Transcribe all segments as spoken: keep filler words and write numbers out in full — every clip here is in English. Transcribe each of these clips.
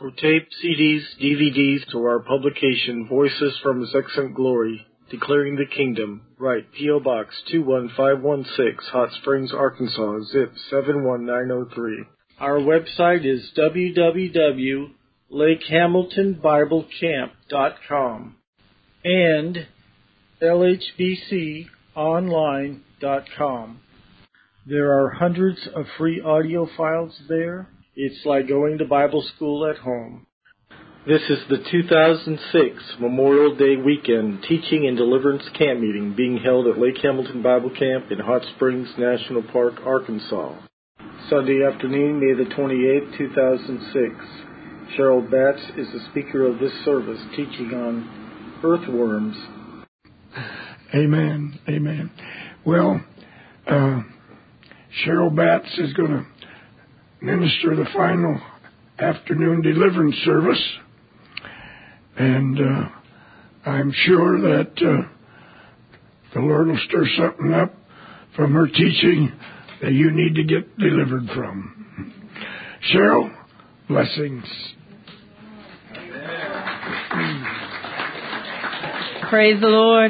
For tape, C Ds, D V Ds, to our publication, Voices from His Excellent Glory, Declaring the Kingdom, write P O. Box two one five one six, Hot Springs, Arkansas, zip seven one nine zero three. Our website is w w w dot lake hamilton bible camp dot com and l h b c online dot com. There are hundreds of free audio files there. It's like going to Bible school at home. This is the two thousand six Memorial Day weekend Teaching and Deliverance Camp Meeting being held at Lake Hamilton Bible Camp in Hot Springs National Park, Arkansas. Sunday afternoon, May the twenty-eighth, two thousand six. Cheryl Batts is the speaker of this service, teaching on earthworms. Amen. Amen. Well, uh, Cheryl Batts is going to minister the final afternoon deliverance service. And uh, I'm sure that uh, the Lord will stir something up from her teaching that you need to get delivered from. Cheryl, blessings. Praise the Lord.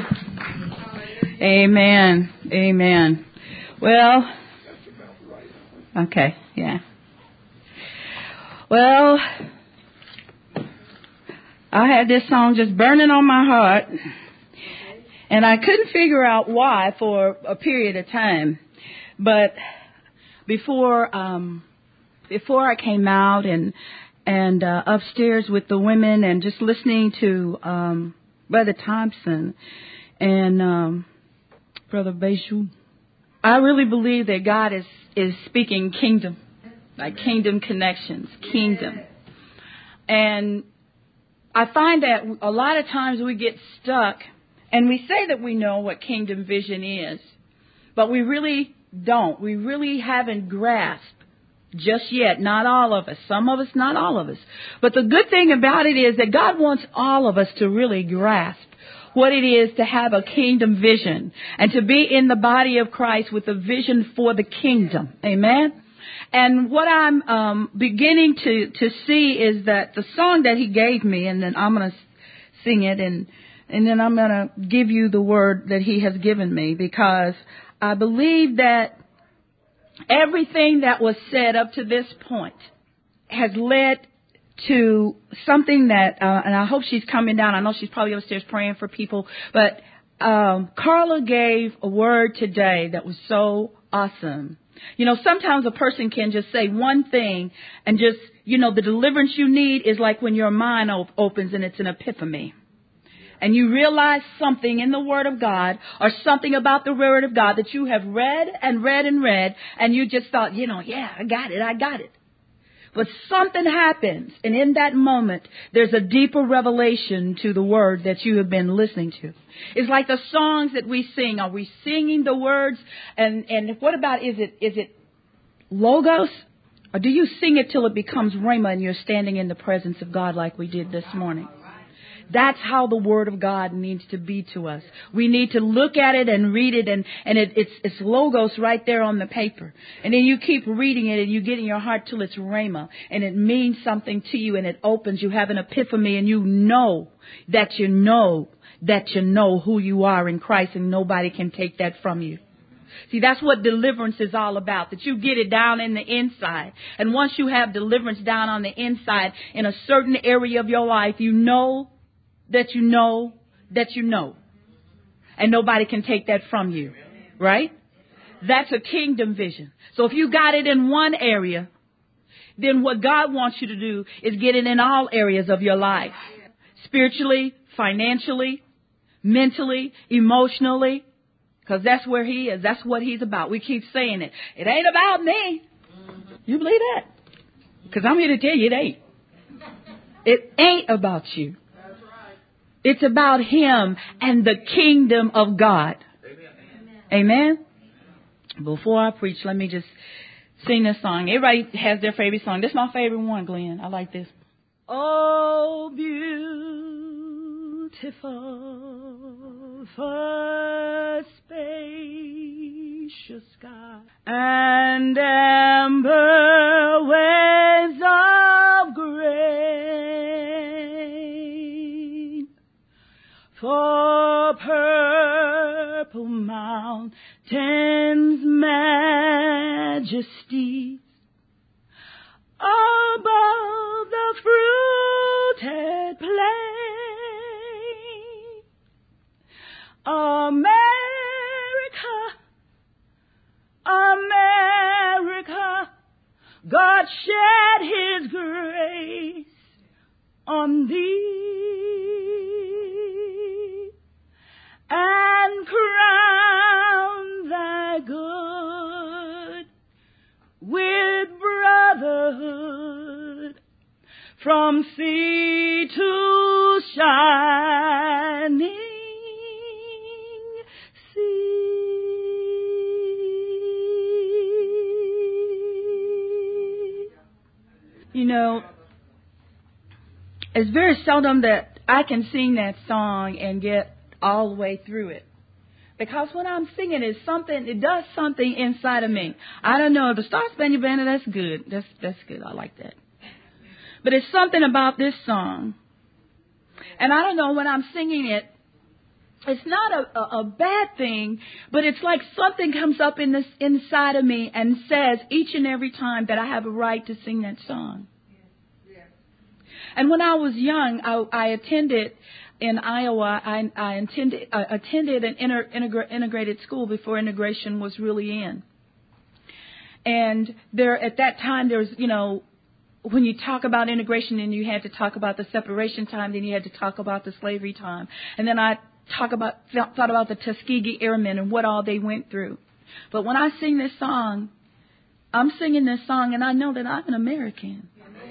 Amen. Amen. Well, okay, yeah. Well, I had this song just burning on my heart, and I couldn't figure out why for a period of time. But before um, before I came out and and uh, upstairs with the women and just listening to um, Brother Thompson and um, Brother Beju, I really believe that God is, is speaking kingdom, like kingdom connections, kingdom. And I find that a lot of times we get stuck and we say that we know what kingdom vision is, but we really don't. We really haven't grasped just yet. Not all of us. Some of us, not all of us. But the good thing about it is that God wants all of us to really grasp what it is to have a kingdom vision and to be in the body of Christ with a vision for the kingdom. Amen. And what I'm um, beginning to, to see is that the song that he gave me, and then I'm going to sing it, and, and then I'm going to give you the word that he has given me, because I believe that everything that was said up to this point has led to something that, uh, and I hope she's coming down. I know she's probably upstairs praying for people, but um, Carla gave a word today that was so awesome. You know, sometimes a person can just say one thing and just, you know, the deliverance you need is like when your mind op- opens and it's an epiphany. And you realize something in the Word of God or something about the Word of God that you have read and read and read, and you just thought, you know, yeah, I got it, I got it. But something happens, and in that moment, there's a deeper revelation to the Word that you have been listening to. It's like the songs that we sing. Are we singing the words? And, and what about, is it is it logos? Or do you sing it till it becomes rhema and you're standing in the presence of God like we did this morning? That's how the Word of God needs to be to us. We need to look at it and read it, and, and it, it's, it's logos right there on the paper. And then you keep reading it, and you get in your heart till it's rhema, and it means something to you, and it opens. You have an epiphany, and you know that you know that you know who you are in Christ, and nobody can take that from you. See, that's what deliverance is all about, that you get it down in the inside. And once you have deliverance down on the inside in a certain area of your life, you know that you know that you know. And nobody can take that from you. Right? That's a kingdom vision. So if you got it in one area, then what God wants you to do is get it in all areas of your life. Spiritually, financially, mentally, emotionally. Because that's where he is. That's what he's about. We keep saying it. It ain't about me. You believe that? Because I'm here to tell you it ain't. It ain't about you. It's about him and the kingdom of God. Amen. Amen? Before I preach, let me just sing this song. Everybody has their favorite song. This is my favorite one, Glenn. I like this. Oh, beautiful for spacious sky and amber waves of grace. for purple mountains' majesties, above the fruited plain, America, America, God shed His grace on thee and crown thy good with brotherhood from sea to shining sea. You know, it's very seldom that I can sing that song and get all the way through it. Because when I'm singing, it's something, it does something inside of me. I don't know, the Star Spangled Banner, that's good. That's, that's good. I like that. But it's something about this song. And I don't know, when I'm singing it, it's not a, a, a bad thing, but it's like something comes up in this inside of me and says each and every time that I have a right to sing that song. And when I was young, I, I attended in Iowa. I, I attended, I attended an inter, integra, integrated school before integration was really in. And there, at that time, there was, you know, when you talk about integration, then you had to talk about the separation time, then you had to talk about the slavery time, and then I talk about thought about the Tuskegee Airmen and what all they went through. But when I sing this song, I'm singing this song, and I know that I'm an American.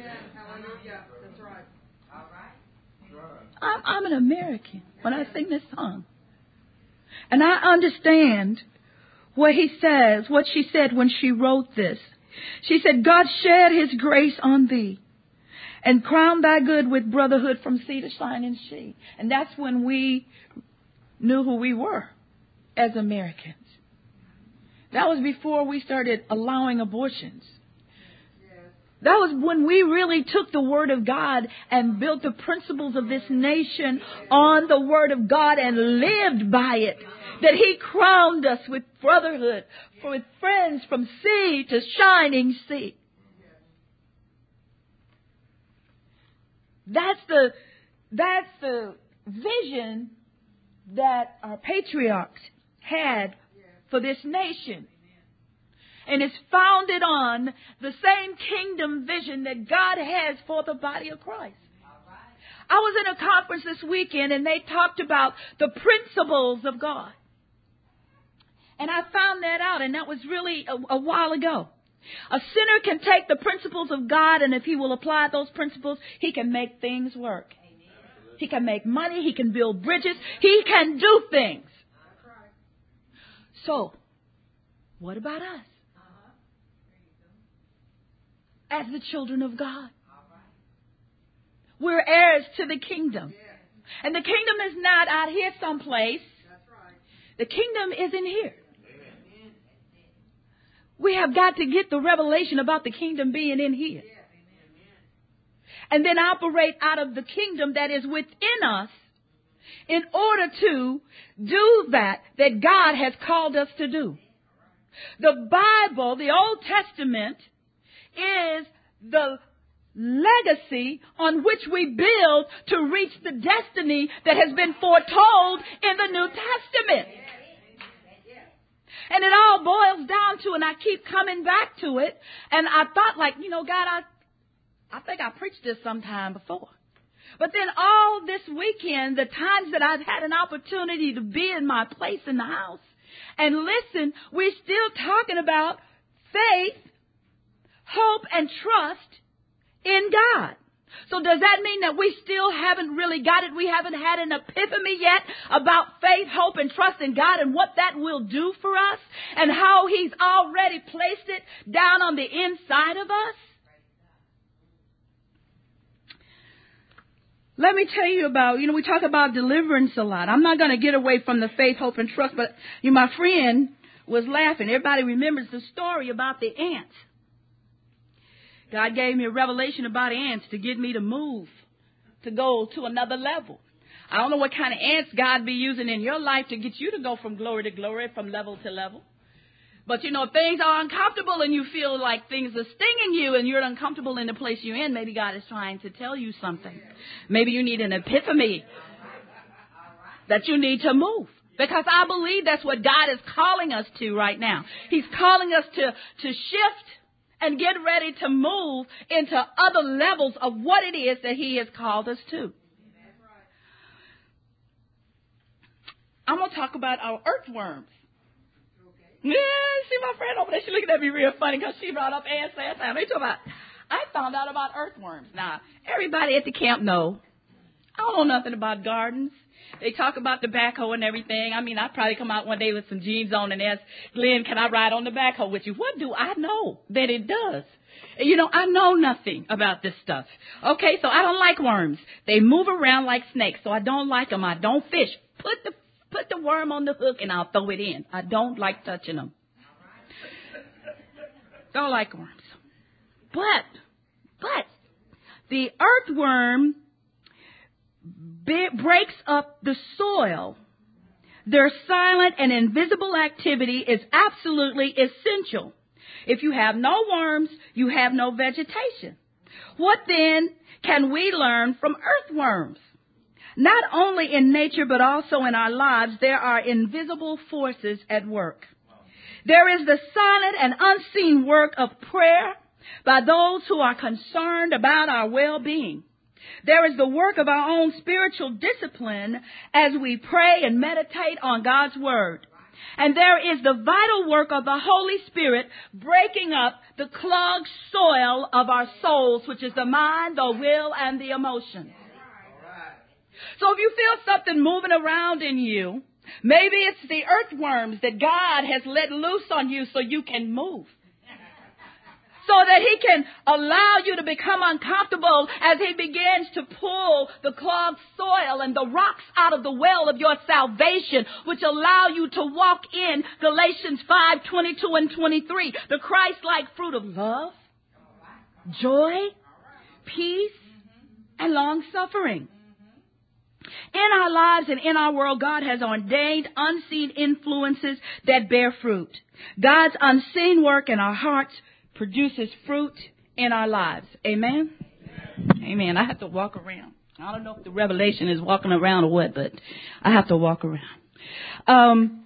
I'm, I'm an American when I sing this song. And I understand what he says, what she said when she wrote this. She said, God shed His grace on thee and crowned thy good with brotherhood from sea to shining sea. And that's when we knew who we were as Americans. That was before we started allowing abortions. That was when we really took the Word of God and built the principles of this nation on the Word of God and lived by it. That He crowned us with brotherhood, with friends from sea to shining sea. That's the, that's the vision that our patriarchs had for this nation. And it's founded on the same kingdom vision that God has for the body of Christ. I was in a conference this weekend and they talked about the principles of God. And I found that out, and that was really a, a while ago. A sinner can take the principles of God, and if he will apply those principles, he can make things work. He can make money. He can build bridges. He can do things. So, what about us? As the children of God. We're heirs to the kingdom. And the kingdom is not out here someplace. The kingdom is in here. We have got to get the revelation about the kingdom being in here. And then operate out of the kingdom that is within us in order to do that that God has called us to do. The Bible, the Old Testament, is the legacy on which we build to reach the destiny that has been foretold in the New Testament. And it all boils down to, and I keep coming back to it, and I thought like, you know, God, I, I think I preached this sometime before. But then all this weekend, the times that I've had an opportunity to be in my place in the house and listen, we're still talking about faith, hope, and trust in God. So does that mean that we still haven't really got it? We haven't had an epiphany yet about faith, hope, and trust in God and what that will do for us and how He's already placed it down on the inside of us? Let me tell you about, you know, we talk about deliverance a lot. I'm not going to get away from the faith, hope, and trust, but you know, my friend was laughing. Everybody remembers the story about the ants. God gave me a revelation about ants to get me to move, to go to another level. I don't know what kind of ants God be using in your life to get you to go from glory to glory, from level to level. But, you know, if things are uncomfortable and you feel like things are stinging you and you're uncomfortable in the place you're in, maybe God is trying to tell you something. Maybe you need an epiphany that you need to move. Because I believe that's what God is calling us to right now. He's calling us to, to shift and get ready to move into other levels of what it is that He has called us to. I'm going to talk about our earthworms. Yeah, see my friend over there, she's looking at me real funny because she brought up ants last time. They talk about, I found out about earthworms. Now, everybody at the camp know, I don't know nothing about gardens. They talk about the backhoe and everything. I mean, I'd probably come out one day with some jeans on and ask, Glenn, can I ride on the backhoe with you? What do I know that it does? You know, I know nothing about this stuff. Okay, so I don't like worms. They move around like snakes, so I don't like them. I don't fish. Put the put the worm on the hook and I'll throw it in. I don't like touching them. Don't like worms. But, but, the earthworm breaks up the soil. Their silent and invisible activity is absolutely essential. If you have no worms, you have no vegetation. What then can we learn from earthworms? Not only in nature, but also in our lives, there are invisible forces at work. There is the silent and unseen work of prayer by those who are concerned about our well-being. There is the work of our own spiritual discipline as we pray and meditate on God's Word. And there is the vital work of the Holy Spirit breaking up the clogged soil of our souls, which is the mind, the will, and the emotions. So if you feel something moving around in you, maybe it's the earthworms that God has let loose on you so you can move. So that He can allow you to become uncomfortable as He begins to pull the clogged soil and the rocks out of the well of your salvation, which allow you to walk in Galatians five, twenty-two and twenty-three, the Christ-like fruit of love, joy, peace, and long-suffering. In our lives and in our world, God has ordained unseen influences that bear fruit. God's unseen work in our hearts produces fruit in our lives. Amen? Amen? Amen. I have to walk around. I don't know if the revelation is walking around or what, but I have to walk around. Um,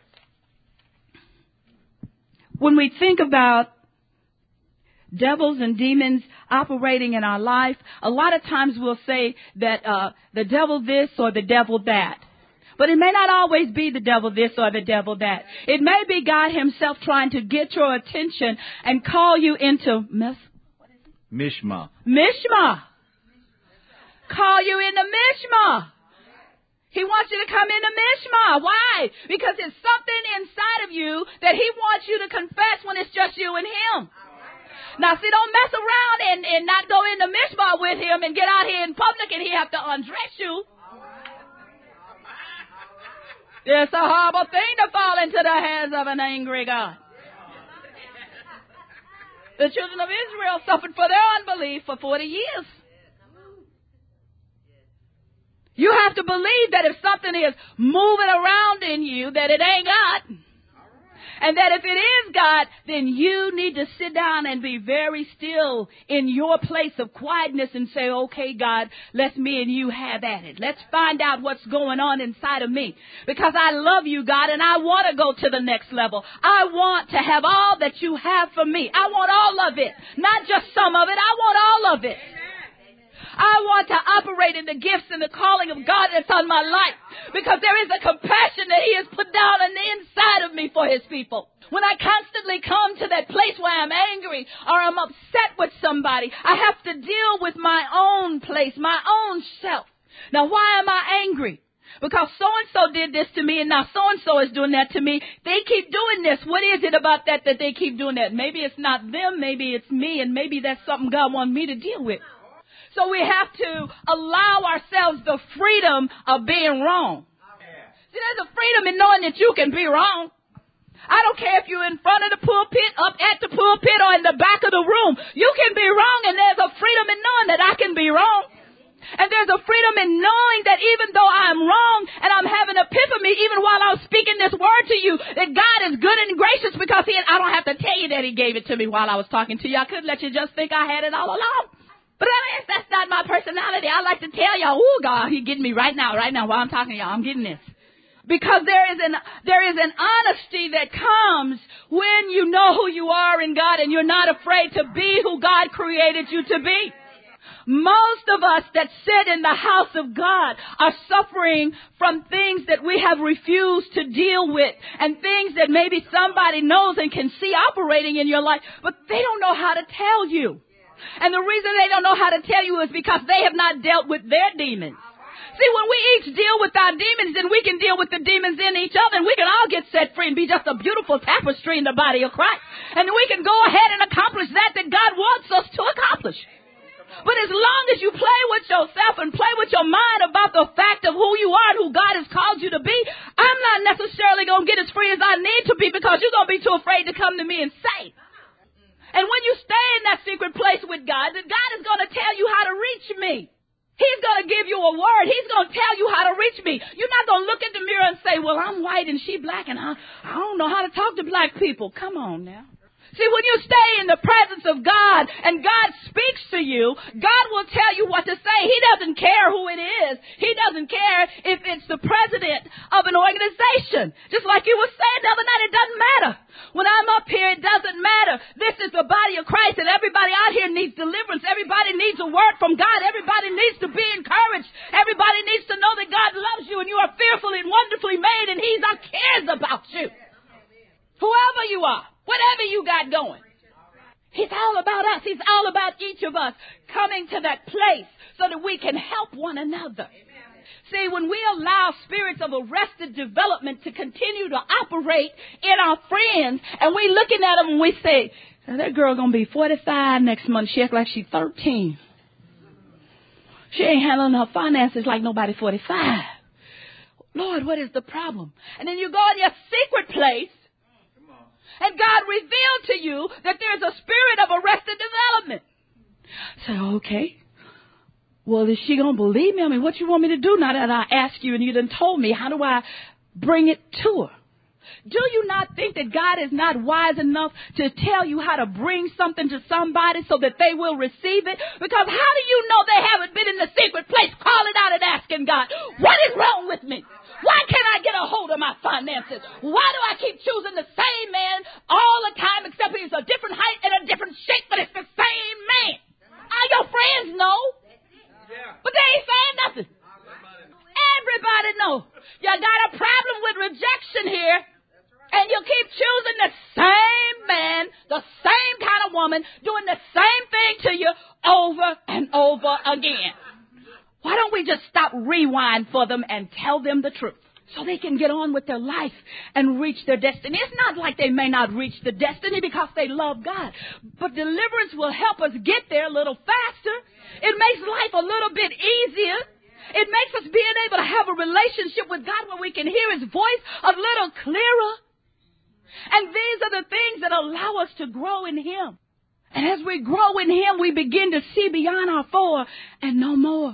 when we think about devils and demons operating in our life, a lot of times we'll say that uh, the devil this or the devil that. But it may not always be the devil this or the devil that. It may be God Himself trying to get your attention and call you into mes- what is it? Mishma. Mishma. Call you into Mishma. He wants you to come into Mishma. Why? Because it's something inside of you that He wants you to confess when it's just you and Him. Now, see, don't mess around and, and not go into Mishma with Him and get out here in public and He have to undress you. It's a horrible thing to fall into the hands of an angry God. The children of Israel suffered for their unbelief for forty years. You have to believe that if something is moving around in you, that it ain't God. And that if it is God, then you need to sit down and be very still in your place of quietness and say, okay, God, let's me and you have at it. Let's find out what's going on inside of me. Because I love you, God, and I want to go to the next level. I want to have all that you have for me. I want all of it, not just some of it. I want all of it. I want to operate in the gifts and the calling of God that's on my life, because there is a compassion that He has put down on the inside of me for His people. When I constantly come to that place where I'm angry or I'm upset with somebody, I have to deal with my own place, my own self. Now, why am I angry? Because so-and-so did this to me and now so-and-so is doing that to me. They keep doing this. What is it about that that they keep doing that? Maybe it's not them. Maybe it's me. And maybe that's something God wants me to deal with. So we have to allow ourselves the freedom of being wrong. See, there's a freedom in knowing that you can be wrong. I don't care if you're in front of the pulpit, up at the pulpit, or in the back of the room. You can be wrong, and there's a freedom in knowing that I can be wrong. And there's a freedom in knowing that even though I'm wrong and I'm having an epiphany, even while I'm speaking this word to you, that God is good and gracious because he, I don't have to tell you that he gave it to me while I was talking to you. I couldn't let you just think I had it all along. But that's not my personality. I like to tell y'all, oh God, he's getting me right now, right now while I'm talking to y'all. I'm getting this. Because there is an, there is an honesty that comes when you know who you are in God and you're not afraid to be who God created you to be. Most of us that sit in the house of God are suffering from things that we have refused to deal with and things that maybe somebody knows and can see operating in your life, but they don't know how to tell you. And the reason they don't know how to tell you is because they have not dealt with their demons. See, when we each deal with our demons, then we can deal with the demons in each other, and we can all get set free and be just a beautiful tapestry in the body of Christ. And we can go ahead and accomplish that that God wants us to accomplish. But as long as you play with yourself and play with your mind about the fact of who you are and who God has called you to be, I'm not necessarily going to get as free as I need to be because you're going to be too afraid to come to me and say. And when you stay in that secret place with God, then God is going to tell you how to reach me. He's going to give you a word. He's going to tell you how to reach me. You're not going to look in the mirror and say, well, I'm white and she black and I, I don't know how to talk to black people. Come on now. See, when you stay in the presence of God and God speaks to you, God will tell you what to say. He doesn't care who it is. He doesn't care if it's the president of an organization. Just like you were saying the other night, it doesn't matter. When I'm up here, it doesn't matter. This is the body of Christ, and everybody out here needs deliverance. Everybody needs a word from God. Everybody needs to be encouraged. Everybody needs to know that God loves you and you are fearfully and wonderfully made, and He cares about you. Whoever you are. Whatever you got going. He's all about us. He's all about each of us coming to that place so that we can help one another. Amen. See, when we allow spirits of arrested development to continue to operate in our friends, and we looking at them and we say, that girl going to be forty-five next month. She acts like she's thirteen. She ain't handling her finances like nobody forty-five. Lord, what is the problem? And then you go in your secret place, and God revealed to you that there's a spirit of arrested development. Say, so, okay. Well, is she going to believe me? I mean, what you want me to do now that I ask you and you done told me? How do I bring it to her? Do you not think that God is not wise enough to tell you how to bring something to somebody so that they will receive it? Because how do you know they haven't been in the secret place calling out and asking God, what is wrong with me? Why can't I get a hold of my finances? Why do I keep choosing the same man all the time except he's a different height and a different shape, but it's the same man? All your friends know, but they ain't saying nothing. Everybody know. You got a problem with rejection here, and you keep choosing the same man, the same kind of woman, doing the same thing to you over and over again. Why don't we just stop, rewind for them, and tell them the truth so they can get on with their life and reach their destiny? It's not like they may not reach the destiny because they love God, but deliverance will help us get there a little faster. It makes life a little bit easier. It makes us being able to have a relationship with God where we can hear His voice a little clearer. And these are the things that allow us to grow in Him. And as we grow in Him, we begin to see beyond our four and no more.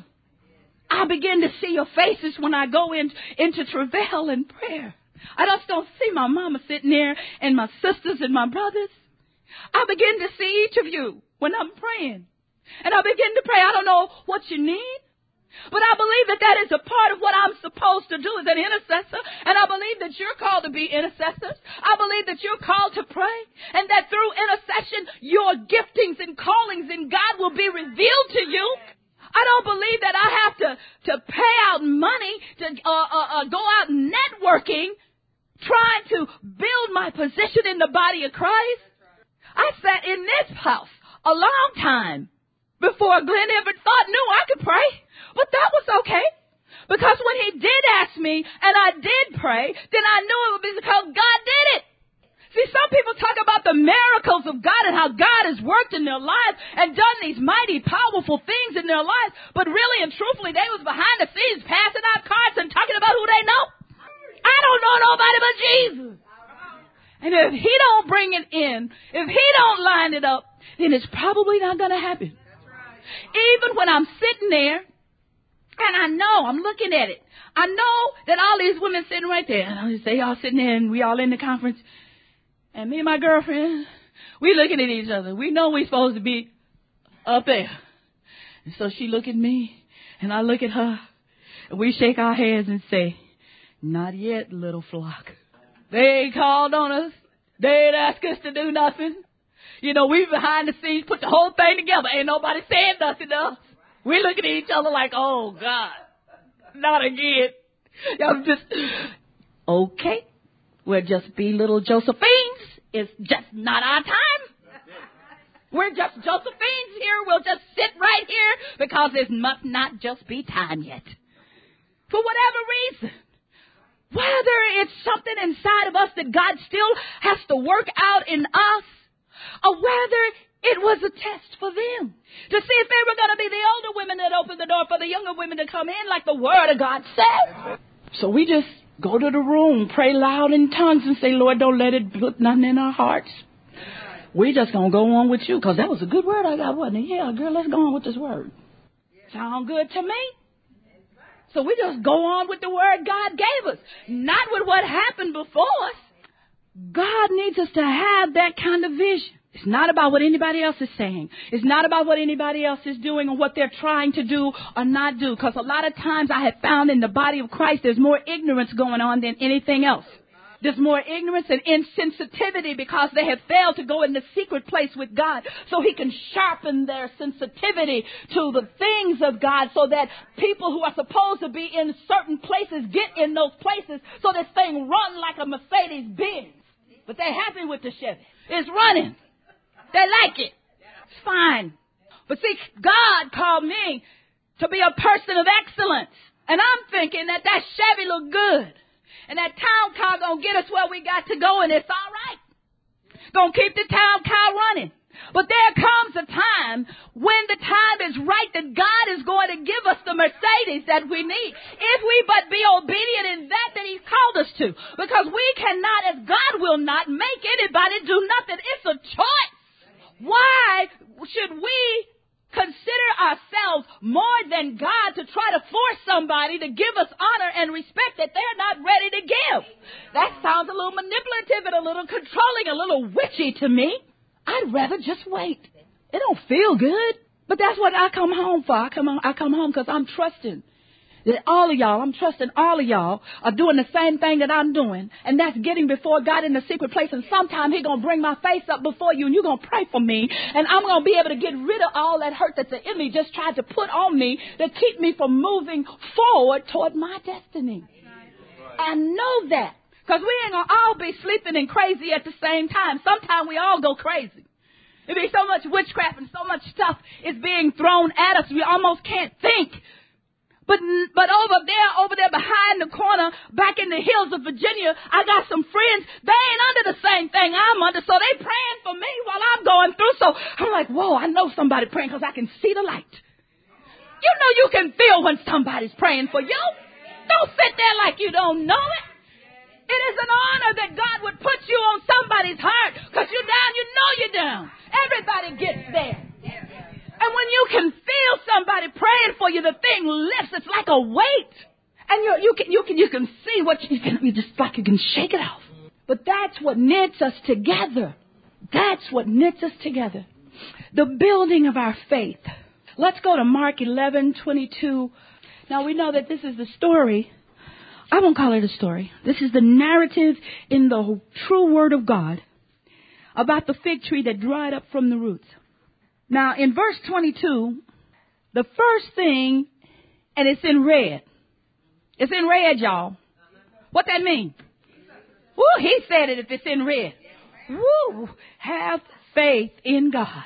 I begin to see your faces when I go in, into travail and prayer. I just don't see my mama sitting there and my sisters and my brothers. I begin to see each of you when I'm praying. And I begin to pray. I don't know what you need, but I believe that that is a part of what I'm supposed to do as an intercessor. And I believe that you're called to be intercessors. I believe that you're called to pray. And that through intercession, your giftings and callings in God will be revealed to you. I don't believe that I have to, to pay out money to uh, uh, uh, go out networking, trying to build my position in the body of Christ. I sat in this house a long time before Glenn ever thought, knew I could pray. But that was okay. Because when he did ask me and I did pray, then I knew it would be because God did it. See, some people talk about the miracles of God and how God has worked in their lives and done these mighty, powerful things in their lives. But really and truthfully, they was behind the scenes passing out cards and talking about who they know. I don't know nobody but Jesus. And if He don't bring it in, if He don't line it up, then it's probably not going to happen. Even when I'm sitting there And I know, I'm looking at it. I know that all these women sitting right there. And they all sitting there and we all in the conference. And me and my girlfriend, we looking at each other. We know we're supposed to be up there. And so she look at me and I look at her. And we shake our heads and say, not yet, little flock. They ain't called on us. They ain't asked us to do nothing. You know, we behind the scenes put the whole thing together. Ain't nobody saying nothing to us. We looking at each other like, oh, God, not again. Y'all just, okay, we'll just be little Josephines. It's just not our time. We're just Josephines here. We'll just sit right here because it must not just be time yet. For whatever reason. Whether it's something inside of us that God still has to work out in us, or whether it was a test for them to see if they were going to be the older women that opened the door for the younger women to come in like the Word of God said. So we just go to the room, pray loud in tongues and say, Lord, don't let it put nothing in our hearts. We just going to go on with you because that was a good word I got, wasn't it? Yeah, girl, let's go on with this word. Sound good to me? So we just go on with the word God gave us, not with what happened before us. God needs us to have that kind of vision. It's not about what anybody else is saying. It's not about what anybody else is doing or what they're trying to do or not do. Because a lot of times I have found in the body of Christ there's more ignorance going on than anything else. There's more ignorance and insensitivity because they have failed to go in the secret place with God so He can sharpen their sensitivity to the things of God so that people who are supposed to be in certain places get in those places so this thing run like a Mercedes Benz. But they're happy with the Chevy. It's running. They like it. It's fine. But see, God called me to be a person of excellence. And I'm thinking that that Chevy look good. And that town car gonna get us where we got to go, and it's all right. Gonna keep the town car running. But there comes a time when the time is right that God is going to give us the Mercedes that we need. If we but be obedient in that that He's called us to. Because we cannot, as God will not, make anybody do nothing. It's a choice. Why should we consider ourselves more than God to try to force somebody to give us honor and respect that they're not ready to give? That sounds a little manipulative and a little controlling, a little witchy to me. I'd rather just wait. It don't feel good, but that's what I come home for. I come home, I come home because I'm trusting that all of y'all, I'm trusting all of y'all are doing the same thing that I'm doing, and that's getting before God in the secret place. And sometime He's going to bring my face up before you, and you're going to pray for me, and I'm going to be able to get rid of all that hurt that the enemy just tried to put on me to keep me from moving forward toward my destiny. I know that. Because we ain't going to all be sleeping and crazy at the same time. Sometimes we all go crazy. There be so much witchcraft and so much stuff is being thrown at us, we almost can't think. But but over there, over there behind the corner, back in the hills of Virginia, I got some friends. They ain't under the same thing I'm under, so they praying for me while I'm going through. So I'm like, whoa, I know somebody praying because I can see the light. You know you can feel when somebody's praying for you. Don't sit there like you don't know it. It is an honor that God would put you on somebody's heart because you're down, you know you're down. Everybody gets there. And when you can feel somebody praying for you, the thing lifts. It's like a weight. And you, you, can, you, can, you can see what you can, you just like you can shake it off. But that's what knits us together. That's what knits us together. The building of our faith. Let's go to Mark eleven twenty-two. Now we know that this is the story. I won't call it a story. This is the narrative in the true Word of God about the fig tree that dried up from the roots. Now, in verse twenty-two, the first thing, and it's in red. It's in red, y'all. What that mean? Woo, he said it if it's in red. Woo, have faith in God.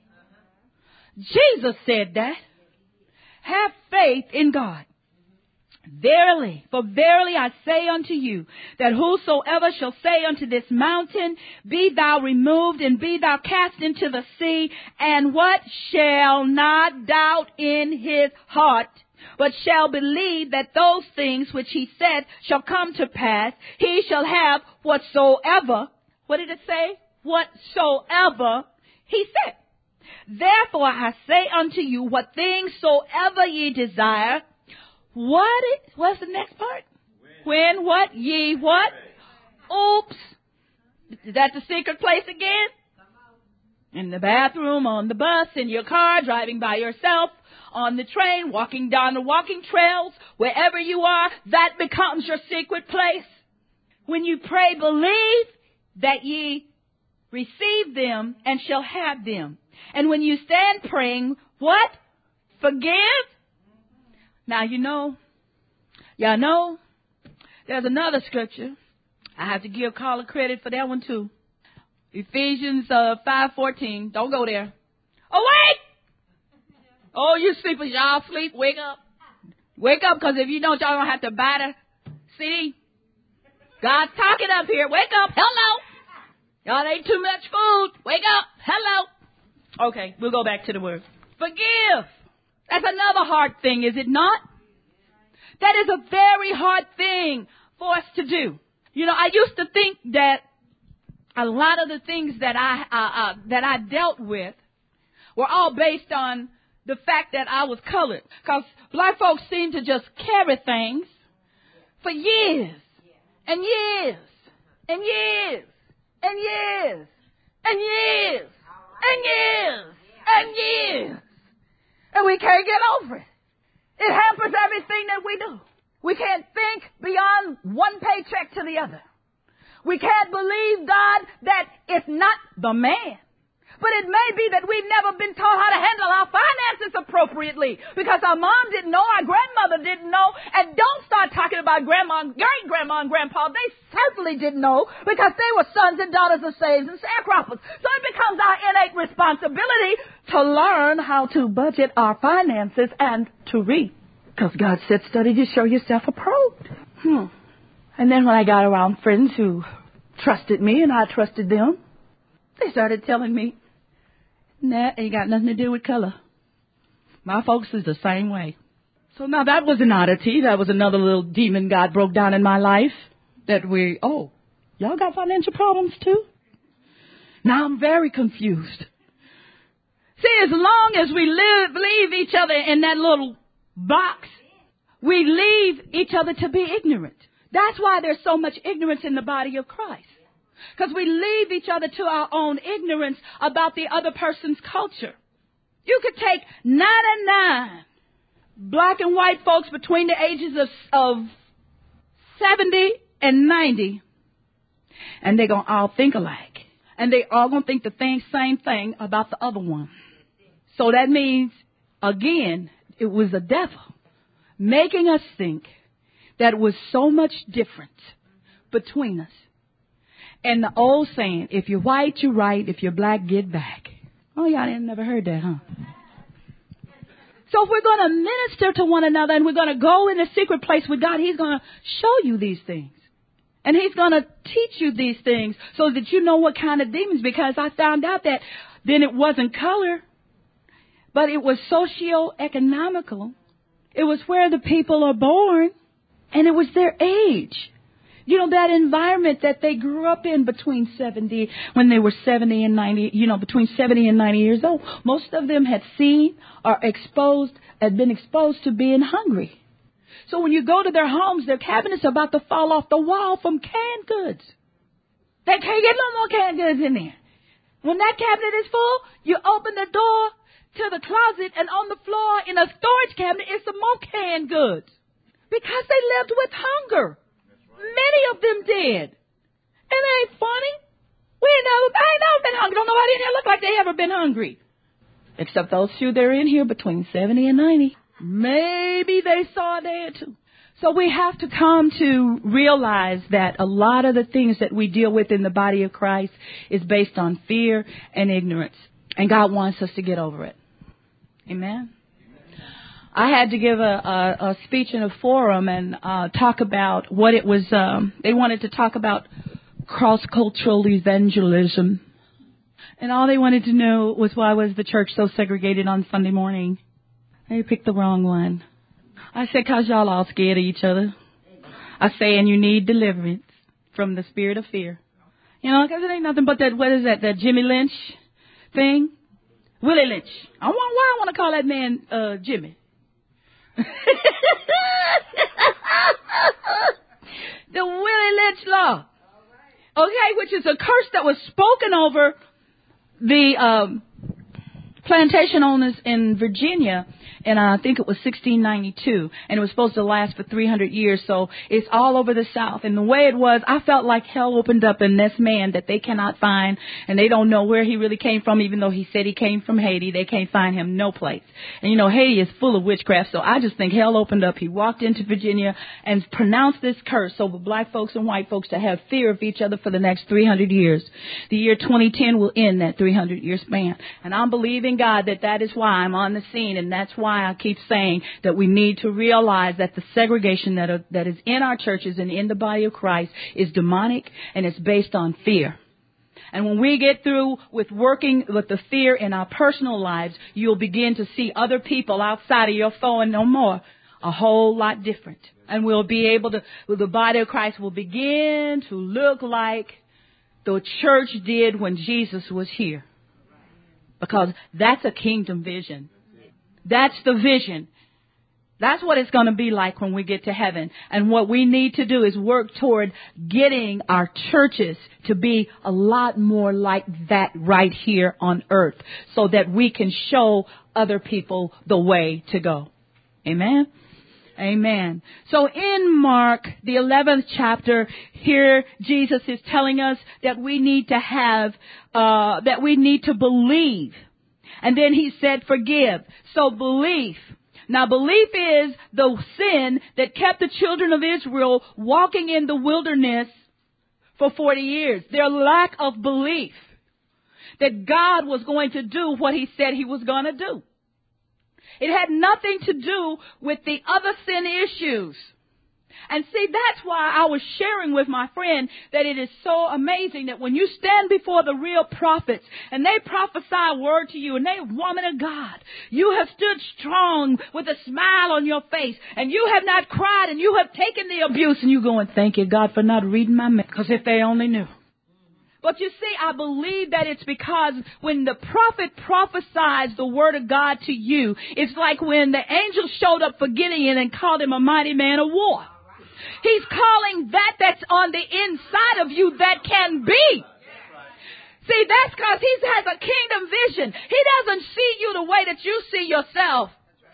Jesus said that. Have faith in God. Verily, for verily I say unto you, that whosoever shall say unto this mountain, be thou removed and be thou cast into the sea, and what shall not doubt in his heart, but shall believe that those things which he said shall come to pass, he shall have whatsoever, what did it say? Whatsoever he said. Therefore I say unto you, what things soever ye desire, what? Is, what's the next part? When, when what? Ye what? Oops. Is that the secret place again? In the bathroom, on the bus, in your car, driving by yourself, on the train, walking down the walking trails, wherever you are, that becomes your secret place. When you pray, believe that ye receive them and shall have them. And when you stand praying, what? Forgive? Now, you know, y'all know, there's another scripture. I have to give Carla credit for that one too. Ephesians uh, five fourteen. Don't go there. Awake! Oh, you sleepers, y'all sleep. Wake up. Wake up, because if you don't, y'all don't have to buy the C D. God's talking up here. Wake up. Hello. Y'all ate too much food. Wake up. Hello. Okay, we'll go back to the word. Forgive. That's another hard thing, is it not? That is a very hard thing for us to do. You know, I used to think that a lot of the things that I uh, uh, that I dealt with were all based on the fact that I was colored. Because black folks seem to just carry things for years and years and years and years and years and years and years. And we can't get over it. It hampers everything that we do. We can't think beyond one paycheck to the other. We can't believe, God, that it's not the man. But it may be that we've never been taught how to handle our finances appropriately, because our mom didn't know, our grandmother didn't know. And don't start talking about grandma, great-grandma and grandpa. They certainly didn't know, because they were sons and daughters of slaves and sharecroppers. So it becomes our innate responsibility to learn how to budget our finances and to read. Because God said, study to show yourself approved. Hmm. And then when I got around friends who trusted me and I trusted them, they started telling me, that ain't got nothing to do with color. My folks is the same way. So now that was an oddity. That was another little demon God broke down in my life. That we, oh, y'all got financial problems too? Now I'm very confused. See, as long as we live, leave each other in that little box, we leave each other to be ignorant. That's why there's so much ignorance in the body of Christ. Because we leave each other to our own ignorance about the other person's culture. You could take ninety-nine black and white folks between the ages of, of seventy and ninety, and they're going to all think alike. And they all going to think the thing, same thing about the other one. So that means, again, it was the devil making us think that was so much different between us. And the old saying, if you're white, you're right. If you're black, get back. Oh, y'all ain't never heard that, huh? So if we're going to minister to one another and we're going to go in a secret place with God, He's going to show you these things. And He's going to teach you these things so that you know what kind of demons. Because I found out that then it wasn't color, but it was socio-economical. It was where the people are born, and it was their age. You know, that environment that they grew up in between seventy, when they were seventy and ninety, you know, between seventy and ninety years old. Most of them had seen or exposed, had been exposed to being hungry. So when you go to their homes, their cabinets are about to fall off the wall from canned goods. They can't get no more canned goods in there. When that cabinet is full, you open the door to the closet, and on the floor in a storage cabinet is some more canned goods. Because they lived with hunger. Many of them did. And it ain't funny. We ain't never, I ain't never been hungry. Don't nobody in here look like they ever been hungry. Except those few that are in here between seventy and ninety. Maybe they saw a day or two. So we have to come to realize that a lot of the things that we deal with in the body of Christ is based on fear and ignorance. And God wants us to get over it. Amen. I had to give a, a, a speech in a forum and uh, talk about what it was. Um, they wanted to talk about cross-cultural evangelism. And all they wanted to know was why was the church so segregated on Sunday morning. They picked the wrong one. I said, because y'all all scared of each other. I say, and you need deliverance from the spirit of fear. You know, because it ain't nothing but that, what is that, that Jimmy Lynch thing? Willie Lynch. I want, why I want to call that man uh, Jimmy. is a curse that was spoken over the um, plantation owners in Virginia. And I think it was sixteen ninety-two, and it was supposed to last for three hundred years. So it's all over the South. And the way it was, I felt like hell opened up in this man that they cannot find, and they don't know where he really came from, even though he said he came from Haiti. They can't find him no place. And, you know, Haiti is full of witchcraft, so I just think hell opened up. He walked into Virginia and pronounced this curse over black folks and white folks to have fear of each other for the next three hundred years. The year twenty ten will end that three hundred year span. And I'm believing God that that is why I'm on the scene, and that's why I keep saying that we need to realize that the segregation that are, that is in our churches and in the body of Christ is demonic, and it's based on fear. And when we get through with working with the fear in our personal lives, you'll begin to see other people outside of your foe and no more a whole lot different. And we'll be able to, the body of Christ will begin to look like the church did when Jesus was here. Because that's a kingdom vision. That's the vision. That's what it's going to be like when we get to heaven. And what we need to do is work toward getting our churches to be a lot more like that right here on earth, so that we can show other people the way to go. Amen. Amen. So in Mark, the eleventh chapter, here Jesus is telling us that we need to have, uh, that we need to believe. And then he said, forgive. So belief. Now belief is the sin that kept the children of Israel walking in the wilderness for forty years. Their lack of belief that God was going to do what he said he was going to do. It had nothing to do with the other sin issues. And see, that's why I was sharing with my friend that it is so amazing that when you stand before the real prophets and they prophesy a word to you and they, woman of God, you have stood strong with a smile on your face and you have not cried and you have taken the abuse, and you going, thank you, God, for not reading my mail. Because if they only knew. But you see, I believe that it's because when the prophet prophesies the word of God to you, it's like when the angel showed up for Gideon and called him a mighty man of war. He's calling that that's on the inside of you that can be. See, that's because he has a kingdom vision. He doesn't see you the way that you see yourself.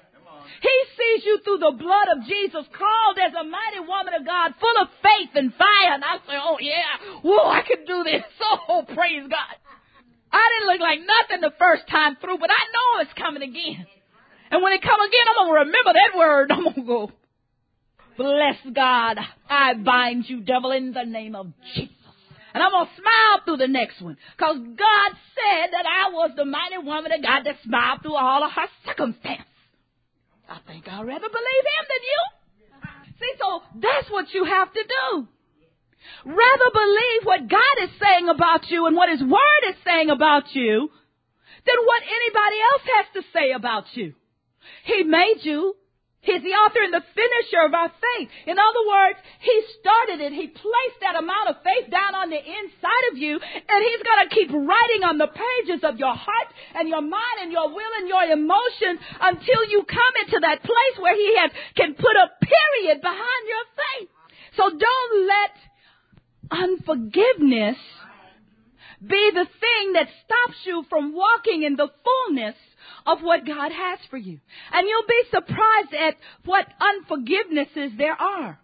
He sees you through the blood of Jesus, called as a mighty woman of God, full of faith and fire. And I say, oh, yeah, whoa, I can do this. Oh, praise God. I didn't look like nothing the first time through, but I know it's coming again. And when it comes again, I'm going to remember that word. I'm going to go, bless God. I bind you, devil, in the name of Jesus. And I'm going to smile through the next one. Because God said that I was the mighty woman of God that smiled through all of her circumstances. I think I'd rather believe him than you. See, so that's what you have to do. Rather believe what God is saying about you and what his word is saying about you than what anybody else has to say about you. He made you. He's the author and the finisher of our faith. In other words, he started it. He placed that amount of faith down on the inside of you, and he's going to keep writing on the pages of your heart and your mind and your will and your emotions until you come into that place where he has, can put a period behind your faith. So don't let unforgiveness be the thing that stops you from walking in the fullness of what God has for you. And you'll be surprised at what unforgivenesses there are.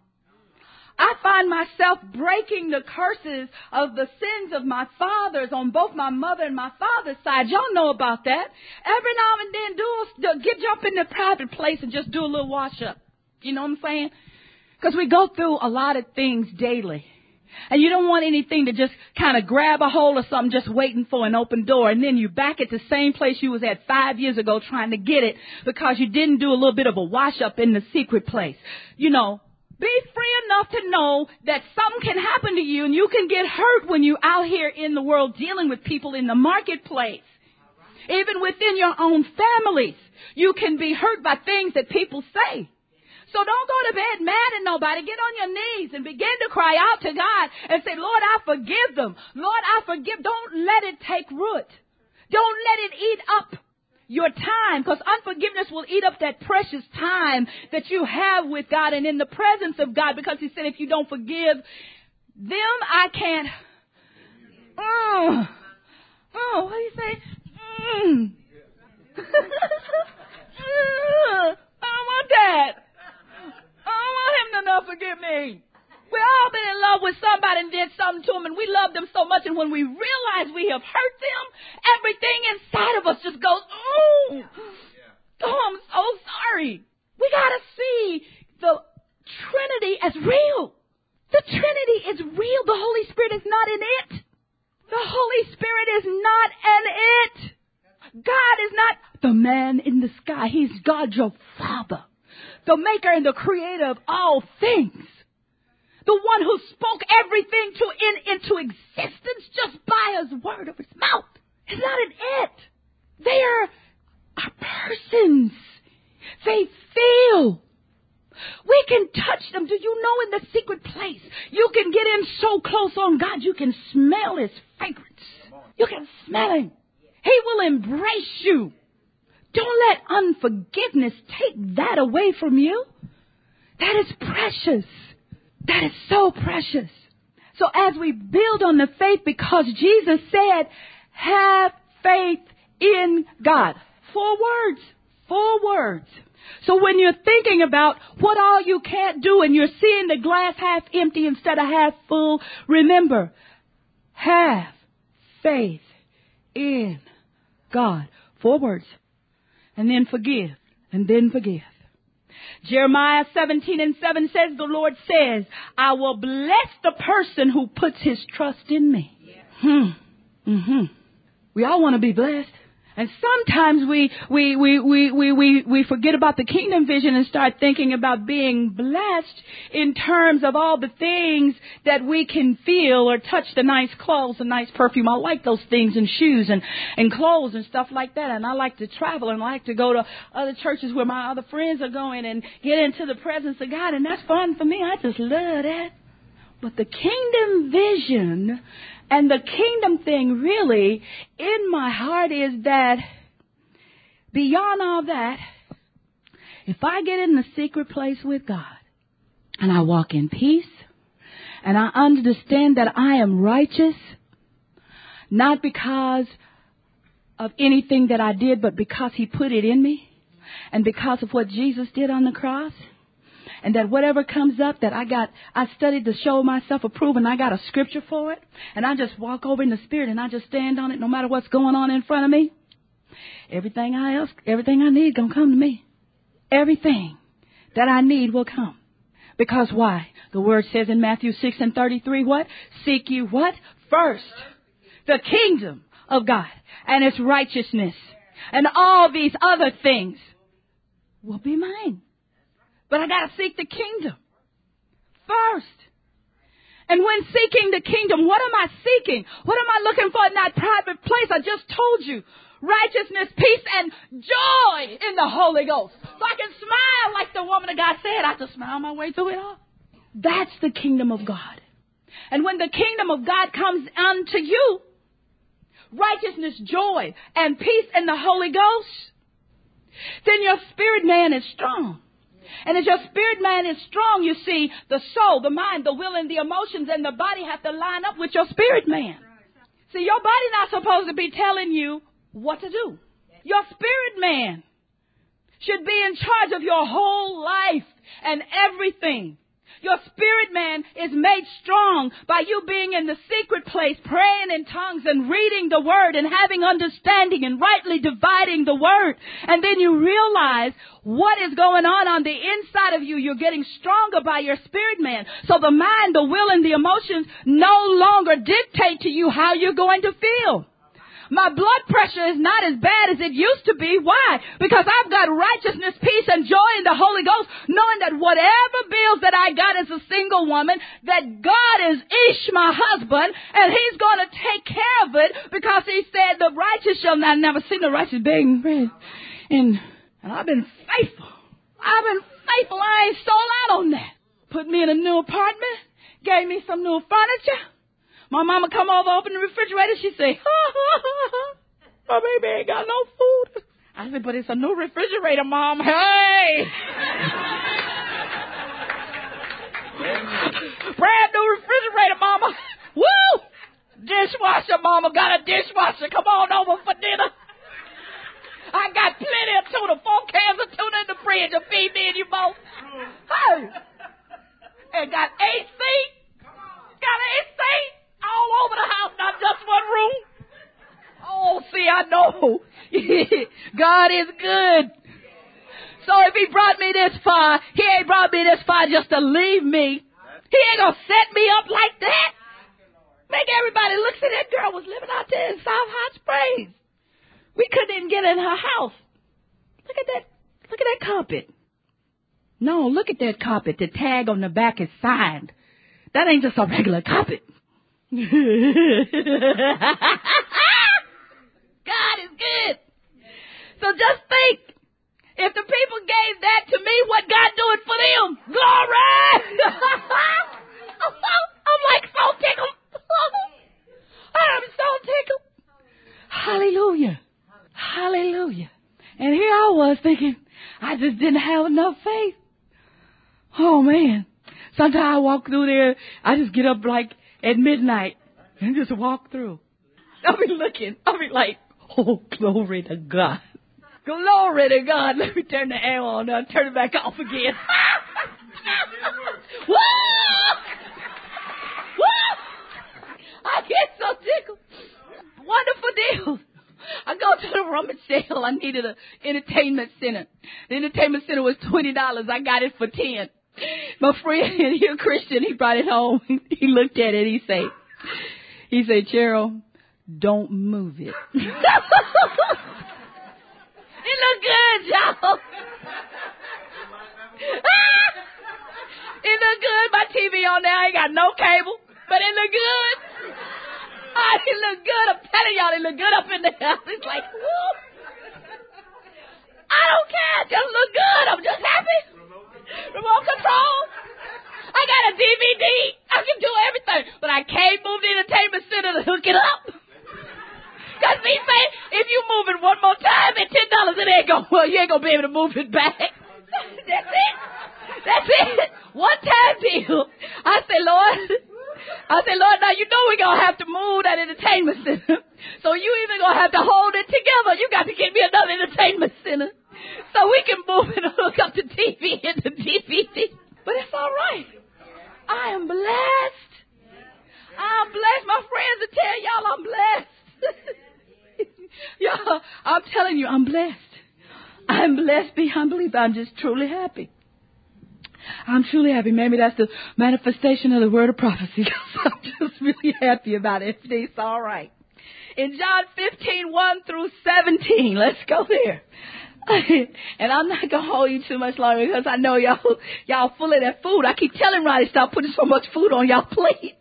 I find myself breaking the curses of the sins of my fathers on both my mother and my father's side. Y'all know about that. Every now and then do a, get jump in the private place and just do a little wash up. You know what I'm saying? Because we go through a lot of things daily. And you don't want anything to just kind of grab a hold of something just waiting for an open door. And then you're back at the same place you was at five years ago trying to get it because you didn't do a little bit of a wash up in the secret place. You know, be free enough to know that something can happen to you and you can get hurt when you're out here in the world dealing with people in the marketplace. Even within your own families, you can be hurt by things that people say. So don't go to bed mad at nobody. Get on your knees and begin to cry out to God and say, Lord, I forgive them. Lord, I forgive. Don't let it take root. Don't let it eat up your time, because unforgiveness will eat up that precious time that you have with God and in the presence of God, because he said, if you don't forgive them, I can't Mm. Oh, what do you say? Mm. I don't want that. I don't want him to not forgive me. We all been in love with somebody and did something to them, and we love them so much, and when we realize we have hurt them, everything inside of us just goes, oh, oh, I'm so sorry. We got to see the Trinity as real. The Trinity is real. The Holy Spirit is not in it. The Holy Spirit is not in it. God is not the man in the sky. He's God, your Father, the maker and the creator of all things. The one who spoke everything to in, into existence just by his word of his mouth. It's not in it. They are, are persons. They feel. We can touch them. Do you know in the secret place, you can get in so close on God, you can smell his fragrance. You can smell him. He will embrace you. Don't let unforgiveness take that away from you. That is precious. That is so precious. So as we build on the faith, because Jesus said, have faith in God. Four words. Four words. So when you're thinking about what all you can't do and you're seeing the glass half empty instead of half full, remember, have faith in God. Four words. And then forgive. And then forgive. Jeremiah seventeen and seven says, the Lord says, I will bless the person who puts his trust in me. Yeah. Hmm. Mm-hmm. We all want to be blessed. And sometimes we, we, we, we, we, we, we forget about the kingdom vision and start thinking about being blessed in terms of all the things that we can feel or touch, the nice clothes, the nice perfume. I like those things, and shoes and, and clothes and stuff like that. And I like to travel and I like to go to other churches where my other friends are going and get into the presence of God. And that's fun for me. I just love that. But the kingdom vision and the kingdom thing really in my heart is that beyond all that, if I get in the secret place with God and I walk in peace and I understand that I am righteous, not because of anything that I did, but because he put it in me and because of what Jesus did on the cross. And that whatever comes up that I got, I studied to show myself approved, and I got a scripture for it. And I just walk over in the Spirit and I just stand on it no matter what's going on in front of me. Everything I else, everything I need gonna come to me. Everything that I need will come. Because why? The word says in Matthew six and thirty-three, what? Seek you what? First, the kingdom of God and its righteousness. And all these other things will be mine. But I got to seek the kingdom first. And when seeking the kingdom, what am I seeking? What am I looking for in that private place? I just told you. Righteousness, peace, and joy in the Holy Ghost. So I can smile like the woman of God said. I just smile my way through it all. That's the kingdom of God. And when the kingdom of God comes unto you, righteousness, joy, and peace in the Holy Ghost, then your spirit man is strong. And as your spirit man is strong, you see, the soul, the mind, the will, and the emotions and the body have to line up with your spirit man. See, your body not supposed to be telling you what to do. Your spirit man should be in charge of your whole life and everything. Your spirit man is made strong by you being in the secret place, praying in tongues and reading the word and having understanding and rightly dividing the word. And then you realize what is going on on the inside of you. You're getting stronger by your spirit man. So the mind, the will, and the emotions no longer dictate to you how you're going to feel. My blood pressure is not as bad as it used to be. Why? Because I've got righteousness, peace, and joy in the Holy Ghost, knowing that whatever bills that I got as a single woman, that God is Ish, my husband, and he's going to take care of it because he said the righteous shall not, never seen the righteous begging bread. And, and I've been faithful. I've been faithful. I ain't sold out on that. Put me in a new apartment, gave me some new furniture. My mama come over, open the refrigerator. She say, ha, ha, ha, ha. My baby ain't got no food. I said, but it's a new refrigerator, Mom. Hey! Brand new refrigerator, Mama. Woo! Dishwasher mama got a dishwasher. Come on over for dinner. I got plenty of tuna, four cans of tuna in the fridge to feed me and you both. Hey. And got A C. Got A C all over the house, not just one room. Oh, see, I know. God is good. So if he brought me this far, he ain't brought me this far just to leave me. He ain't going to set me up like that. Make everybody look. See, that girl was living out there in South Hot Springs. We couldn't even get in her house. Look at that. Look at that carpet. No, look at that carpet. The tag on the back is signed. That ain't just a regular carpet. God is good. So just think, if the people gave that to me, what God doing for them? Glory! I'm like so tickled. I'm so tickled. Hallelujah. Hallelujah. And here I was thinking, I just didn't have enough faith. Oh, man. Sometimes I walk through there, I just get up like at midnight and just walk through. I'll be looking. I'll be like, oh, glory to God. Glory to God. Let me turn the air on now. Turn it back off again. Woo! Woo! I get so tickled. Wonderful deals. I go to the rummage sale. I needed an entertainment center. The entertainment center was twenty dollars. I got it for ten dollars. My friend, he a Christian, he brought it home. He looked at it. He said, he said, Cheryl, don't move it. It look good, y'all. It look good. My T V on there. I ain't got no cable, but it look good. Oh, it look good. I'm telling y'all, it look good up in the house. It's like, woo. I don't care. It just look good. I'm just happy. Remote control. I got a D V D. I can do everything. But I can't move the entertainment center to hook it up. Because he say, if you move it one more time at ten dollars, it ain't going, well, you ain't going to be able to move it back. That's it. That's it. One time deal. I say, Lord, I say, Lord, now you know we're going to have to move that entertainment center. So you even going to have to hold it together. You got to get me another entertainment center so we can move and hook up the T V and the D V D. But it's all right. I am blessed. I'm blessed. My friends will tell y'all I'm blessed. Y'all, I'm telling you, I'm blessed. I'm blessed beyond belief. I'm just truly happy. I'm truly happy. Maybe that's the manifestation of the word of prophecy. I'm just really happy about it. Everything's all right. In John fifteen, one through seventeen, let's go there. And I'm not going to hold you too much longer because I know y'all, y'all full of that food. I keep telling Ronnie, stop putting so much food on y'all plate.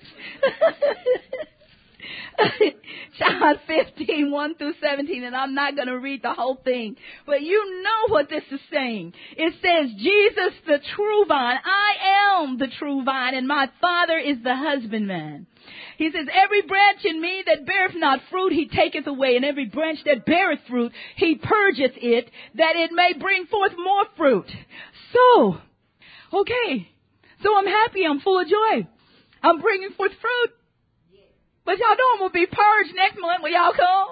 John fifteen, one through seventeen, and I'm not going to read the whole thing, but you know what this is saying. It says, Jesus, the true vine, I am the true vine, and my Father is the husbandman. He says, every branch in me that beareth not fruit, he taketh away, and every branch that beareth fruit, he purgeth it, that it may bring forth more fruit. So, okay, so I'm happy, I'm full of joy. I'm bringing forth fruit. But y'all know I'm going to be purged next month when y'all come.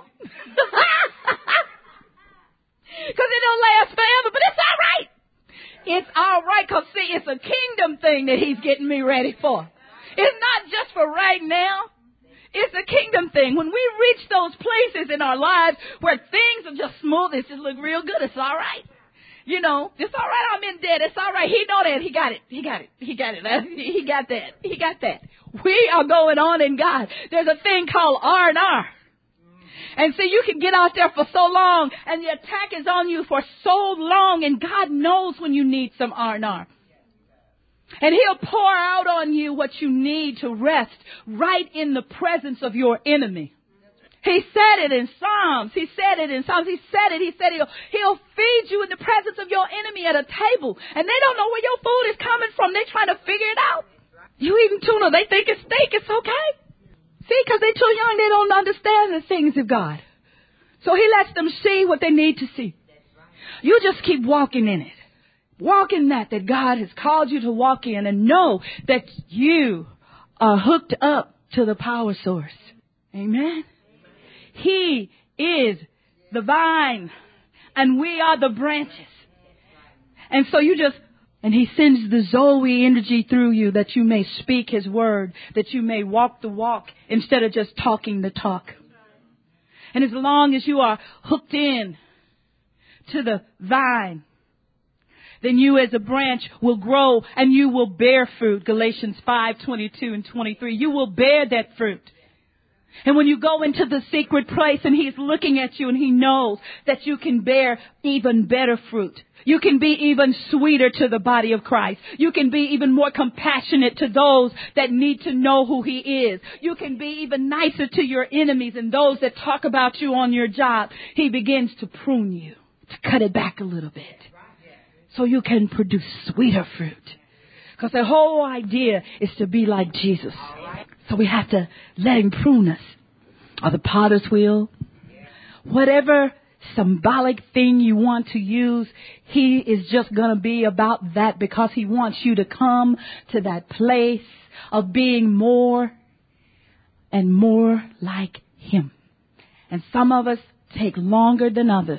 Because it don't last forever, but it's all right. It's all right because, see, it's a kingdom thing that he's getting me ready for. It's not just for right now. It's a kingdom thing. When we reach those places in our lives where things are just smooth, it just look real good, it's all right. You know, it's all right, I'm in debt. It's all right. He know that. He got it. He got it. He got it. He got that. He got that. We are going on in God. There's a thing called R and R. And see, you can get out there for so long, and the attack is on you for so long, and God knows when you need some R and R. And he'll pour out on you what you need to rest right in the presence of your enemy. He said it in Psalms. He said it in Psalms. He said it. He said he'll, he'll feed you in the presence of your enemy at a table. And they don't know where your food is coming from. They're trying to figure it out. You eating tuna, they think it's steak. It's okay. See, because they're too young. They don't understand the things of God. So he lets them see what they need to see. You just keep walking in it. Walk in that, that God has called you to walk in, and know that you are hooked up to the power source. Amen. He is the vine and we are the branches. And so you just, and he sends the Zoe energy through you that you may speak his word, that you may walk the walk instead of just talking the talk. And as long as you are hooked in to the vine, then you as a branch will grow and you will bear fruit. Galatians five, twenty-two and twenty-three. You will bear that fruit. And when you go into the secret place and he's looking at you and he knows that you can bear even better fruit. You can be even sweeter to the body of Christ. You can be even more compassionate to those that need to know who he is. You can be even nicer to your enemies and those that talk about you on your job. He begins to prune you, to cut it back a little bit so you can produce sweeter fruit. Because the whole idea is to be like Jesus. So we have to let him prune us. Or the potter's wheel. Whatever symbolic thing you want to use, he is just going to be about that because he wants you to come to that place of being more and more like him. And some of us take longer than others.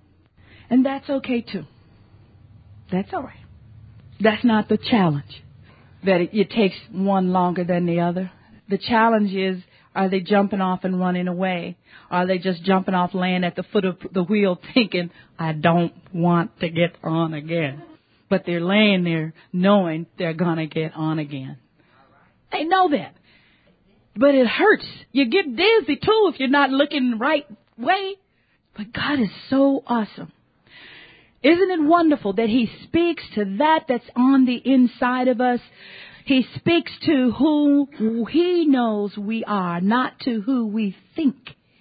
And that's okay too. That's all right. That's not the challenge, that it, it takes one longer than the other. The challenge is, are they jumping off and running away? Are they just jumping off, laying at the foot of the wheel thinking, I don't want to get on again? But they're laying there knowing they're going to get on again. They know that. But it hurts. You get dizzy too if you're not looking the right way. But God is so awesome. Isn't it wonderful that he speaks to that that's on the inside of us? He speaks to who he knows we are, not to who we think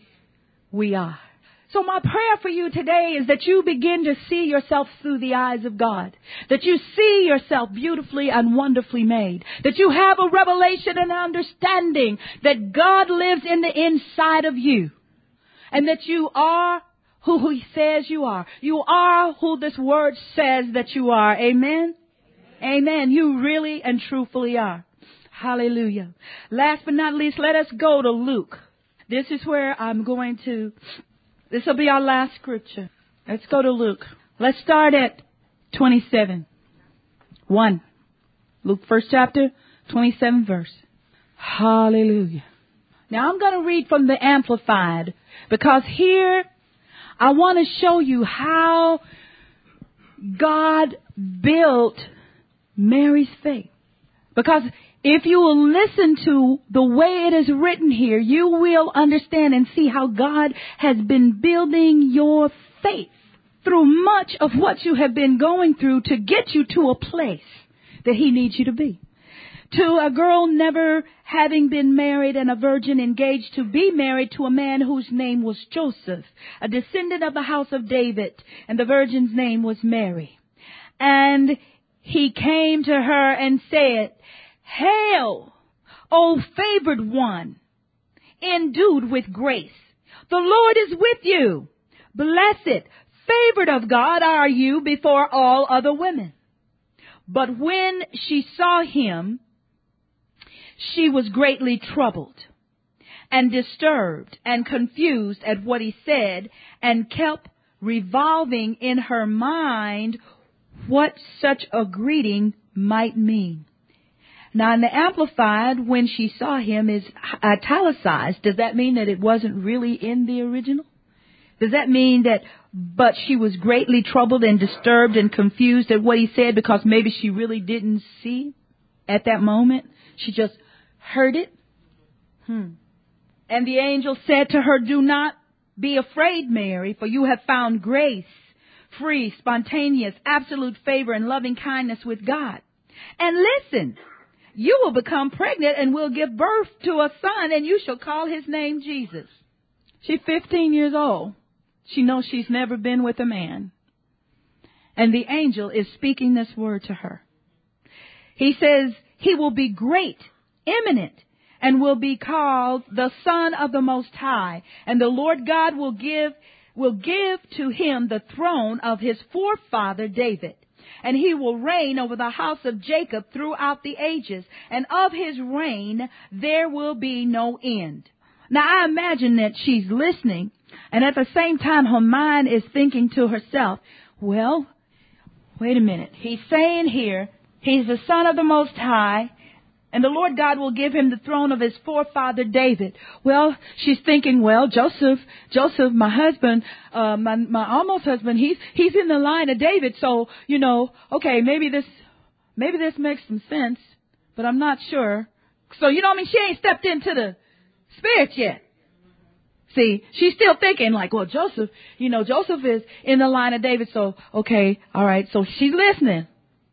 we are. So my prayer for you today is that you begin to see yourself through the eyes of God. That you see yourself beautifully and wonderfully made. That you have a revelation and understanding that God lives in the inside of you. And that you are who he says you are. You are who this word says that you are. Amen? Amen. You really and truthfully are. Hallelujah. Last but not least, let us go to Luke. This is where I'm going to, this will be our last scripture. Let's go to Luke. Let's start at twenty-seven. one. Luke first chapter, twenty-seventh verse. Hallelujah. Now I'm going to read from the Amplified because here I want to show you how God built Mary's faith. Because if you will listen to the way it is written here, you will understand and see how God has been building your faith through much of what you have been going through to get you to a place that he needs you to be. To a girl never having been married and a virgin engaged to be married to a man whose name was Joseph, a descendant of the house of David, and the virgin's name was Mary. And he came to her and said, Hail, O favored one, endued with grace. The Lord is with you. Blessed, favored of God are you before all other women. But when she saw him, she was greatly troubled and disturbed and confused at what he said, and kept revolving in her mind what such a greeting might mean. Now, in the Amplified, when she saw him is italicized. Does that mean that it wasn't really in the original? Does that mean that, but she was greatly troubled and disturbed and confused at what he said because maybe she really didn't see at that moment? She just heard it. Hmm. And the angel said to her, Do not be afraid, Mary, for you have found grace, free, spontaneous, absolute favor and loving kindness with God. And listen, you will become pregnant and will give birth to a son, and you shall call his name Jesus. She's fifteen years old. She knows she's never been with a man. And the angel is speaking this word to her. He says, he will be great, eminent, and will be called the Son of the Most High. And the Lord God will give, will give to him the throne of his forefather David. And he will reign over the house of Jacob throughout the ages. And of his reign there will be no end. Now, I imagine that she's listening, and at the same time, her mind is thinking to herself, well, wait a minute. He's saying here, he's the Son of the Most High, and the Lord God will give him the throne of his forefather David. Well, she's thinking, well, Joseph, Joseph, my husband, uh, my, my almost husband, he's, he's in the line of David. So, you know, okay, maybe this, maybe this makes some sense, but I'm not sure. So, you know what I mean? She ain't stepped into the spirit yet. See, she's still thinking like, well, Joseph, you know, Joseph is in the line of David. So, okay, all right. So she's listening.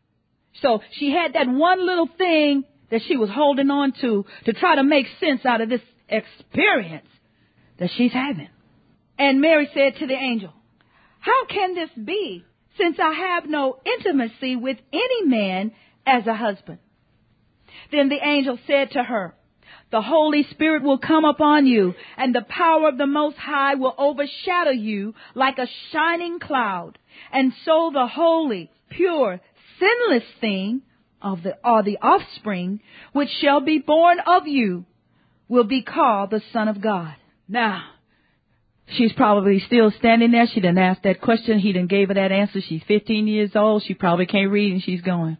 So she had that one little thing that she was holding on to to try to make sense out of this experience that she's having. And Mary said to the angel, how can this be, since I have no intimacy with any man as a husband? Then the angel said to her, the Holy Spirit will come upon you, and the power of the Most High will overshadow you like a shining cloud. And so the holy, pure, sinless thing of the, or the offspring, which shall be born of you, will be called the Son of God. Now, she's probably still standing there. She didn't ask that question. He didn't gave her that answer. She's fifteen years old. She probably can't read, and she's going,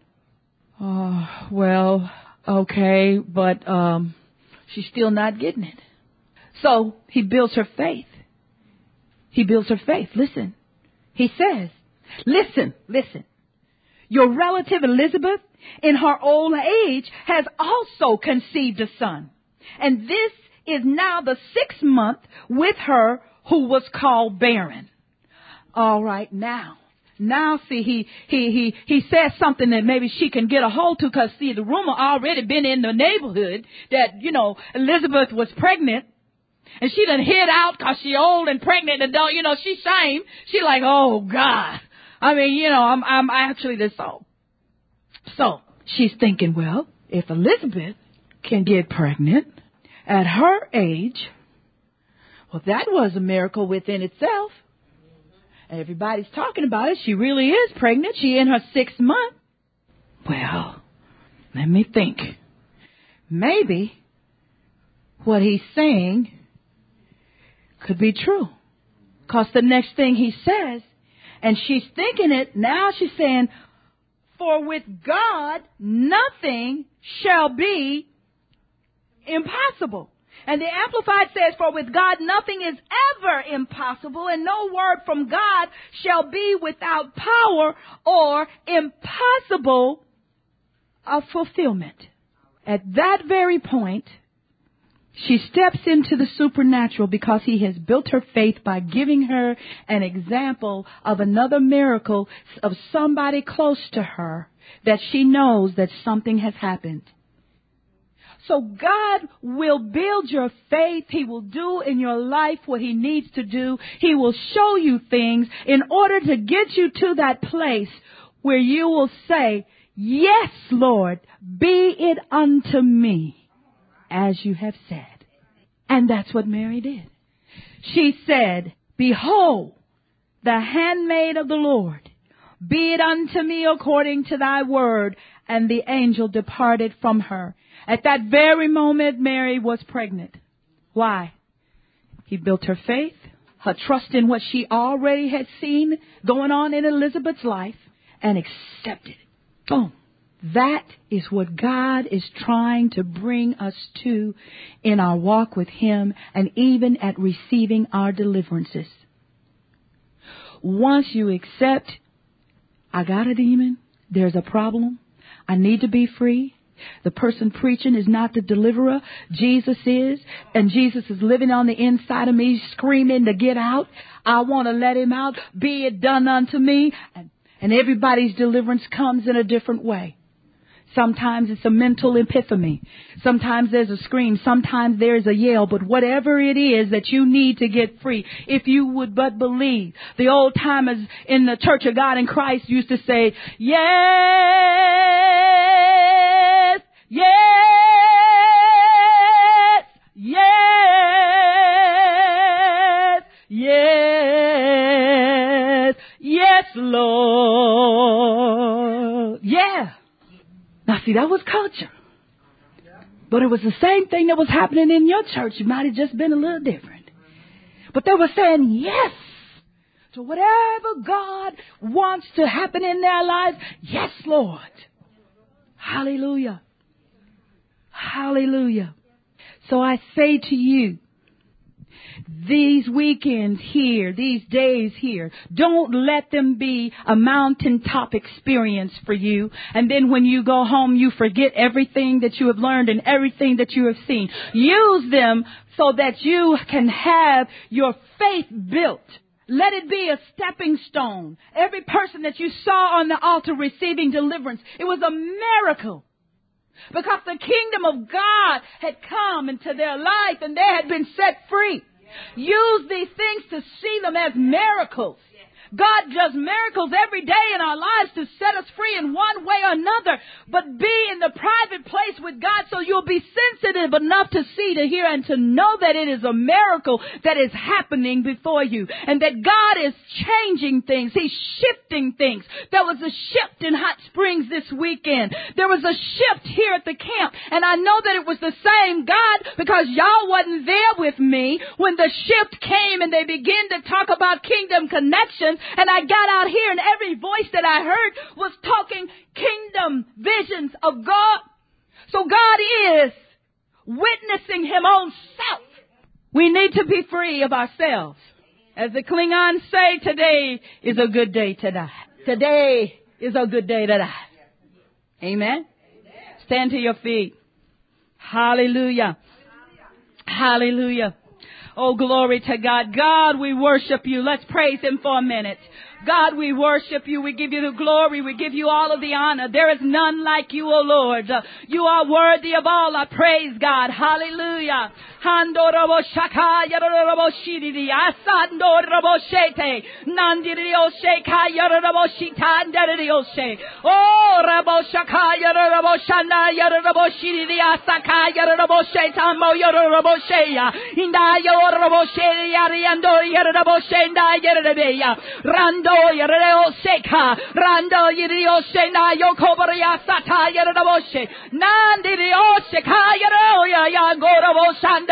oh, well, okay, but um, she's still not getting it. So he builds her faith. He builds her faith. Listen, he says, listen, listen. Your relative Elizabeth, in her old age, has also conceived a son. And this is now the sixth month with her who was called barren. All right, now. Now, see, he, he, he, he says something that maybe she can get a hold to, because, see, the rumor already been in the neighborhood that, you know, Elizabeth was pregnant. And she done hid out because she old and pregnant and don't, you know, she shamed. She like, oh, God. I mean, you know, I'm, I'm actually this old. So she's thinking, well, if Elizabeth can get pregnant at her age, well, that was a miracle within itself. Everybody's talking about it. She really is pregnant. She in her sixth month. Well, let me think. Maybe what he's saying could be true. Because the next thing he says, and she's thinking it, now she's saying, for with God, nothing shall be impossible. And the Amplified says, for with God, nothing is ever impossible, and no word from God shall be without power or impossible of fulfillment. At that very point, she steps into the supernatural, because he has built her faith by giving her an example of another miracle of somebody close to her that she knows that something has happened. So God will build your faith. He will do in your life what he needs to do. He will show you things in order to get you to that place where you will say, yes, Lord, be it unto me as you have said. And that's what Mary did. She said, behold, the handmaid of the Lord, be it unto me according to thy word. And the angel departed from her. At that very moment, Mary was pregnant. Why? He built her faith, her trust in what she already had seen going on in Elizabeth's life, and accepted it. Boom. That is what God is trying to bring us to in our walk with him, and even at receiving our deliverances. Once you accept, I got a demon, there's a problem, I need to be free. The person preaching is not the deliverer. Jesus is. And Jesus is living on the inside of me, screaming to get out. I want to let him out. Be it done unto me. And, and everybody's deliverance comes in a different way. Sometimes it's a mental epiphany. Sometimes there's a scream. Sometimes there's a yell. But whatever it is that you need to get free, if you would but believe. The old timers in the Church of God in Christ used to say, yes, yes, yes, yes, yes, Lord. Yeah. Now see, that was culture. But it was the same thing that was happening in your church. It might have just been a little different. But they were saying yes to whatever God wants to happen in their lives. Yes, Lord. Hallelujah. Hallelujah. So I say to you, these weekends here, these days here, don't let them be a mountaintop experience for you. And then when you go home, you forget everything that you have learned and everything that you have seen. Use them so that you can have your faith built. Let it be a stepping stone. Every person that you saw on the altar receiving deliverance, it was a miracle. Because the kingdom of God had come into their life and they had been set free. Use these things to see them as miracles. God does miracles every day in our lives to set us free in one way or another. But be in the private place with God so you'll be sensitive enough to see, to hear, and to know that it is a miracle that is happening before you. And that God is changing things. He's shifting things. There was a shift in Hot Springs this weekend. There was a shift here at the camp. And I know that it was the same God because y'all wasn't there with me when the shift came and they began to talk about kingdom connections. And I got out here and every voice that I heard was talking kingdom visions of God. So God is witnessing Him own self. We need to be free of ourselves. As the Klingons say, today is a good day to die. Today is a good day to die. Amen. Stand to your feet. Hallelujah. Hallelujah. Oh, glory to God. God, we worship you. Let's praise Him for a minute. God, we worship you. We give you the glory. We give you all of the honor. There is none like you, O Lord. You are worthy of all our praise, God. Hallelujah. Handorobo shakaya robo shiridi asando robo shete nandirio shekaya robo shitandario she oh robo shakaya robo shana robo shiridi asakaya robo shetamo robo sheya inda robo sheya riando robo shenda yerebeya rando yereo sheka rando yerio shena yokobaria sataya robo she nandirio shekaya roya yangorobo shanda.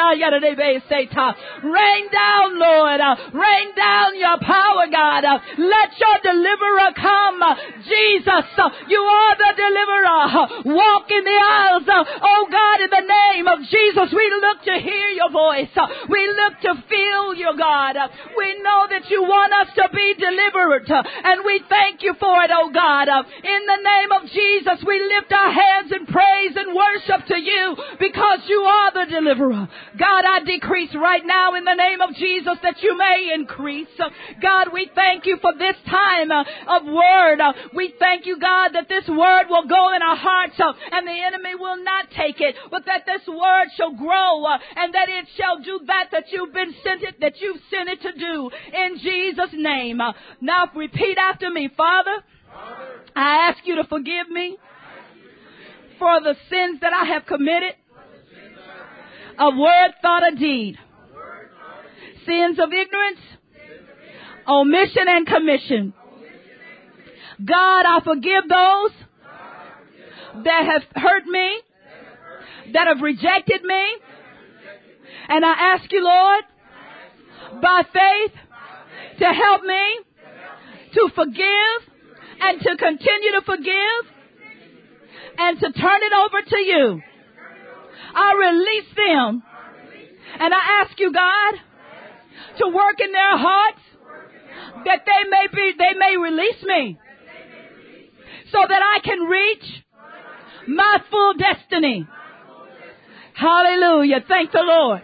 Rain down, Lord. Rain down your power, God. Let your deliverer come. Jesus, you are the deliverer. Walk in the aisles. Oh God, in the name of Jesus, we look to hear your voice. We look to feel you, God. We know that you want us to be delivered. And we thank you for it, oh God. In the name of Jesus, we lift our hands in praise and worship to you because you are the deliverer. God, I decrease right now in the name of Jesus that you may increase. God, we thank you for this time uh, of word. Uh, we thank you, God, that this word will go in our hearts uh, and the enemy will not take it, but that this word shall grow uh, and that it shall do that that you've been sent it, that you've sent it to do in Jesus' name. Uh, now repeat after me. Father, Father, I ask you to forgive me for the sins that I have committed. Of word, thought, or deed. Sins of ignorance, omission, and commission. God, I forgive those that have hurt me, that have rejected me. And I ask you, Lord, by faith, to help me to forgive and to continue to forgive and to turn it over to you. I release them. And I ask you, God, to work in their hearts that they may be, they may release me so that I can reach my full destiny. Hallelujah. Thank the Lord.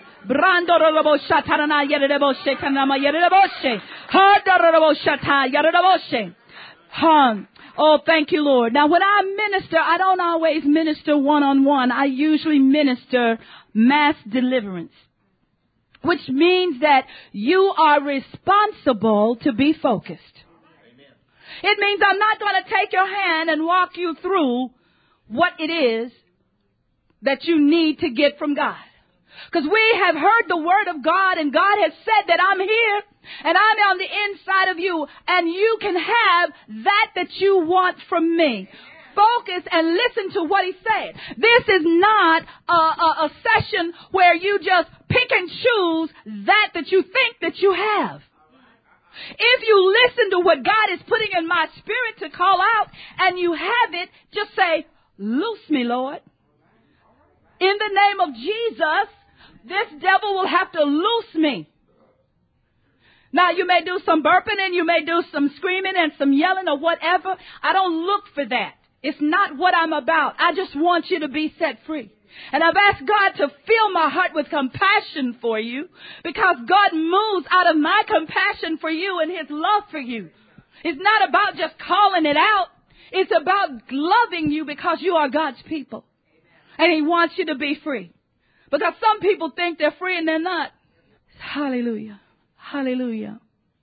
Oh, thank you, Lord. Now, when I minister, I don't always minister one-on-one. I usually minister mass deliverance, which means that you are responsible to be focused. Amen. It means I'm not going to take your hand and walk you through what it is that you need to get from God. Because we have heard the word of God, and God has said that I'm here and I'm on the inside of you, and you can have that that you want from me. focus and listen to what he's saying. This is not a, a, a session where you just pick and choose that that you think that you have. If you listen to what God is putting in my spirit to call out and you have it, just say, loose me, Lord. In the name of Jesus, this devil will have to loose me. Now, you may do some burping and you may do some screaming and some yelling or whatever. I don't look for that. It's not what I'm about. I just want you to be set free. And I've asked God to fill my heart with compassion for you, because God moves out of my compassion for you and his love for you. It's not about just calling it out. It's about loving you because you are God's people. And he wants you to be free. Because some people think they're free and they're not. Hallelujah. Hallelujah.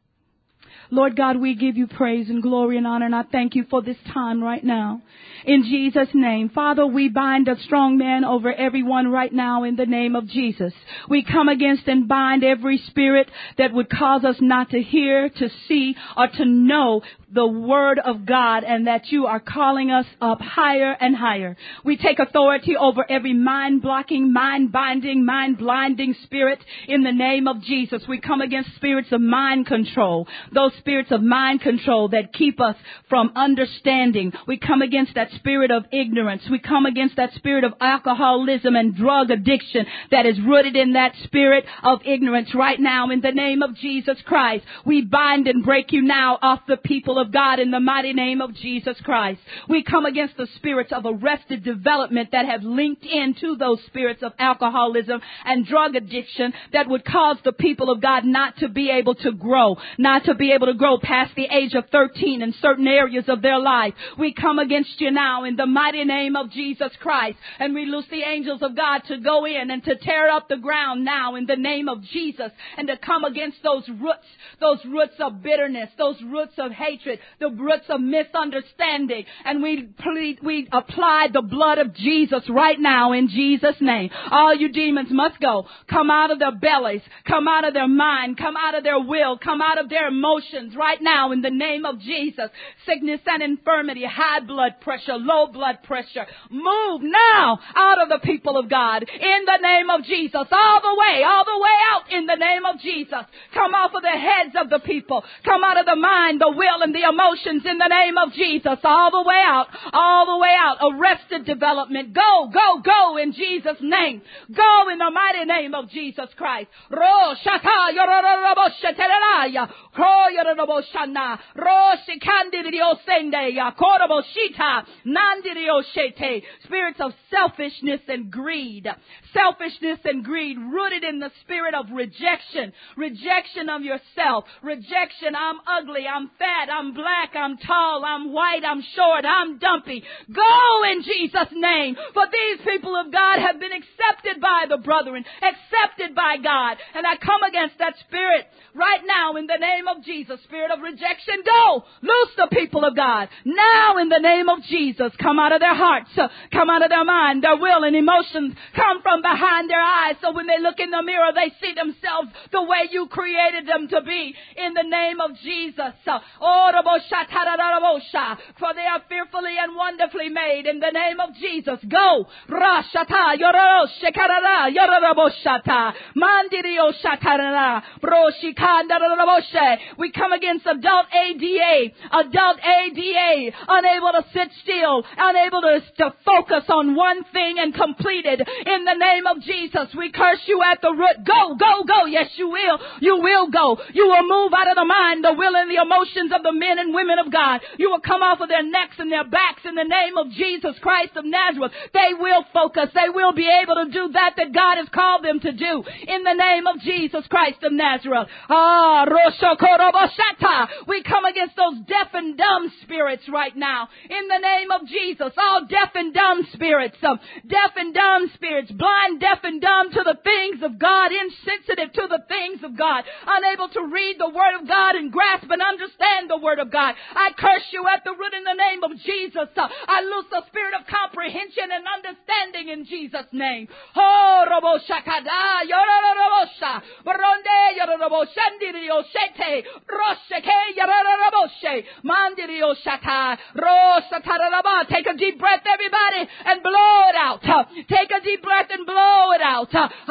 Lord God, we give you praise and glory and honor, and I thank you for this time right now. In Jesus' name. Father, we bind a strong man over everyone right now in the name of Jesus. We come against and bind every spirit that would cause us not to hear, to see, or to know the word of God, and that you are calling us up higher and higher. We take authority over every mind-blocking, mind-binding, mind-blinding spirit in the name of Jesus. We come against spirits of mind control, those spirits of mind control that keep us from understanding. We come against that spirit of ignorance. We come against that spirit of alcoholism and drug addiction that is rooted in that spirit of ignorance right now in the name of Jesus Christ. We bind and break you now off the people of God in the mighty name of Jesus Christ. We come against the spirits of arrested development that have linked into those spirits of alcoholism and drug addiction that would cause the people of God not to be able to grow, not to be able to grow past the age of thirteen in certain areas of their life. We come against you now in the mighty name of Jesus Christ, and we loose the angels of God to go in and to tear up the ground now in the name of Jesus, and to come against those roots, those roots of bitterness, those roots of hatred, the roots of misunderstanding. And we plead, we apply the blood of Jesus right now in Jesus' name. All you demons must go. Come out of their bellies, come out of their mind, come out of their will, come out of their emotions right now in the name of Jesus. Sickness and infirmity, high blood pressure, low blood pressure, move now out of the people of God in the name of Jesus. All the way, all the way out in the name of Jesus. Come off of the heads of the people. Come out of the mind, the will, and the emotions in the name of Jesus. All the way out, all the way out. Arrested development. Go, go, go in Jesus' name. Go in the mighty name of Jesus Christ. Ro shata yororobo shetelaya. Ko yororobo shana. Ro shikandirio sende ya korobo shita. Nandirio shete. Spirits of selfishness and greed. Selfishness and greed rooted in the spirit of rejection. Rejection of yourself. Rejection. I'm ugly. I'm fat. I'm black. I'm tall. I'm white. I'm short. I'm dumpy. Go in Jesus' name. For these people of God have been accepted by the brethren. Accepted by God. And I come against that spirit right now in the name of Jesus. Spirit of rejection. Go. Loose the people of God. Now in the name of Jesus. Come out of their hearts. Come out of their mind. Their will and emotions. Come from behind their eyes. So when they look in the mirror, they see themselves the way you created them to be. In the name of Jesus. For they are fearfully and wonderfully made. In the name of Jesus. Go. We come against adult A D A. Adult A D A. Unable to sit still. Unable to, to focus on one thing and complete it. In the name of Jesus. We curse you at the root. Go, go, go. Yes, you will. You will go. You will move out of the mind, the will, and the emotions of the men and women of God. You will come off of their necks and their backs in the name of Jesus Christ of Nazareth. They will focus. They will be able to do that that God has called them to do in the name of Jesus Christ of Nazareth. Ah, we come against those deaf and dumb spirits right now in the name of Jesus. All deaf and dumb spirits, um, deaf and dumb spirits, blind, deaf and dumb to the things of God, insensitive to the things of God, unable to read the word of God and grasp and understand the word of God. I curse you at the root in the name of Jesus. Uh, I loose the spirit of comprehension and understanding in Jesus' name. Oh, robo shakada, yororobosha, baronde yororoboshandirio shete, rosheke yororoboshe, mandi Take a deep breath, everybody, and blow it out. Take a deep breath and blow it out.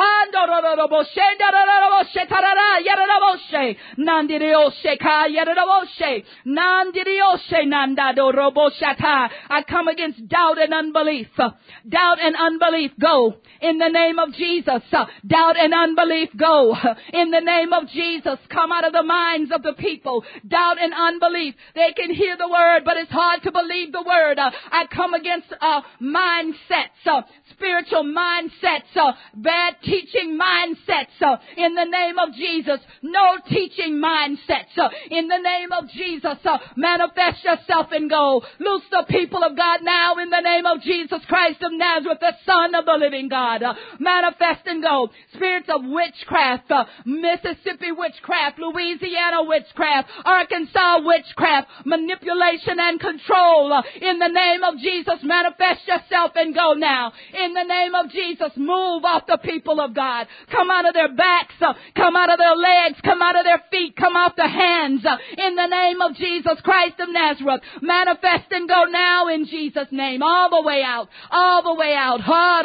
I come against doubt and unbelief. Doubt and unbelief, go. In the name of Jesus. Doubt and unbelief, go. In the name of Jesus. Come out of the minds of the people. Doubt and unbelief. They can hear the word, but it's hard to believe the word. I come against uh, mindsets, uh, spiritual mindsets, uh, bad teaching mindsets. Uh, in the name of Jesus. No teaching mindsets. Uh, in the name of Jesus. Uh, manifest yourself and go. Loose the people of God now in the name of Jesus Christ of Nazareth, the Son of the living God. Uh, manifest and go. Spirits of witchcraft, uh, Mississippi witchcraft, Louisiana witchcraft, Arkansas witchcraft, manipulation and control. Uh, in the name of Jesus, manifest yourself and go now. In the name of Jesus, move off the people of God. Come out of their backs, uh, come out of their legs, come out of their feet, come off the hands. Uh, in the name of Jesus Christ of Nazareth, manifest and go now in Jesus' name. All the way out, all the way out.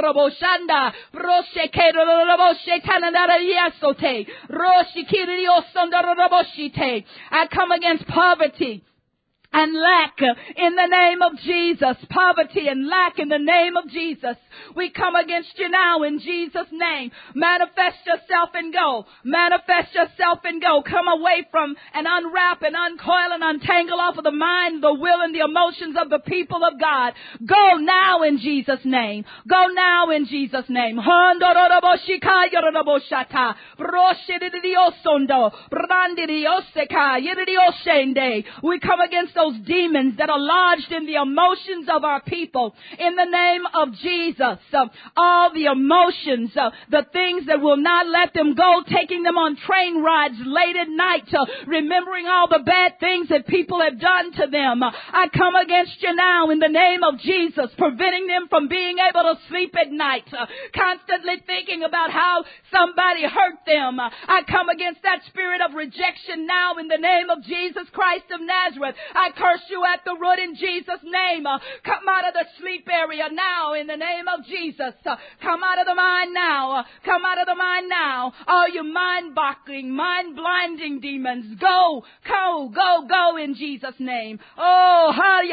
I come against poverty and lack in the name of Jesus. Poverty and lack in the name of Jesus. We come against you now in Jesus' name. Manifest yourself and go. Manifest yourself and go. Come away from and unwrap and uncoil and untangle off of the mind, the will, and the emotions of the people of God. Go now in Jesus' name. Go now in Jesus' name. We come against those demons that are lodged in the emotions of our people in the name of Jesus. Uh, all the emotions, uh, the things that will not let them go, taking them on train rides late at night, uh, remembering all the bad things that people have done to them. Uh, I come against you now in the name of Jesus, preventing them from being able to sleep at night, uh, constantly thinking about how somebody hurt them. Uh, I come against that spirit of rejection now in the name of Jesus Christ of Nazareth. I curse you at the root in Jesus' name. Uh, come out of the sleep area now in the name of Jesus. Uh, come out of the mind now. Uh, come out of the mind now. All you mind-boggling, mind-blinding demons, go, go, go, go in Jesus' name. Oh,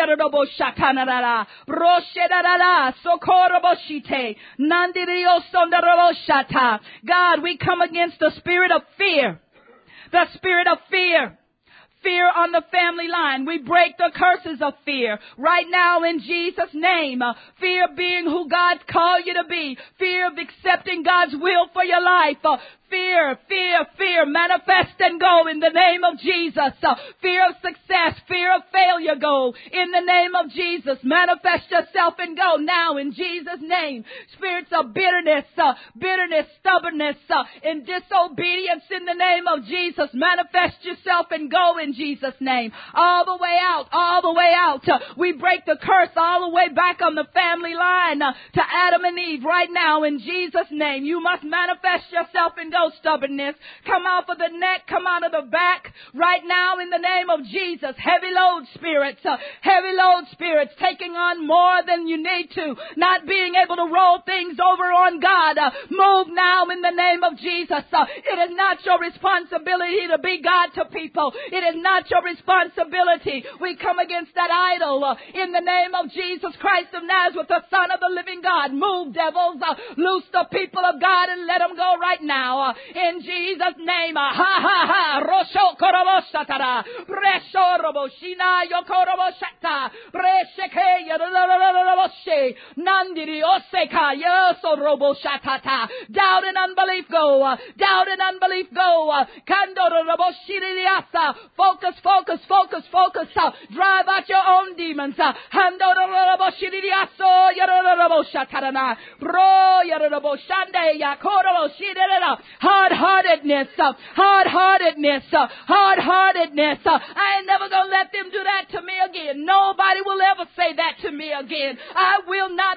God, we come against the spirit of fear. The spirit of fear. Fear on the family line. We break the curses of fear right now in Jesus' name. Uh, fear being who God's called you to be. Fear of accepting God's will for your life. Uh, Fear, fear, fear, manifest and go in the name of Jesus. Uh, fear of success, fear of failure, go in the name of Jesus. Manifest yourself and go now in Jesus' name. Spirits of bitterness, uh, bitterness, stubbornness, uh, and disobedience in the name of Jesus. Manifest yourself and go in Jesus' name. All the way out, all the way out. Uh, we break the curse all the way back on the family line uh, to Adam and Eve right now in Jesus' name. You must manifest yourself and go. Stubbornness, come off of the neck, come out of the back right now in the name of Jesus. Heavy load spirits, uh, heavy load spirits taking on more than you need to, not being able to roll things over on God. Uh, move now in the name of Jesus. Uh, it is not your responsibility to be God to people. It is not your responsibility. We come against that idol uh, in the name of Jesus Christ of Nazareth, the Son of the living God. Move, devils, uh, loose the people of God and let them go right now. Uh, in Jesus' name, ha ha ha, Rosho Koroboshatara, Bresho Roboshina, Yokoroboshata, Bresheke, Yadalaboshe, Nandiri Oseka, Yoso Roboshatata. Doubt and unbelief go, doubt and unbelief go, Kandoro Roboshiriasa. Focus, focus, focus, focus, drive out your own demons, Handoro Roboshiriaso, Yadalaboshatarana, Bro Yadaboshande, Yakoroboshirera. Hard-heartedness, uh, hard-heartedness, uh, hard-heartedness. Uh, I ain't never gonna let them do that to me again. Nobody will ever say that to me again. I will not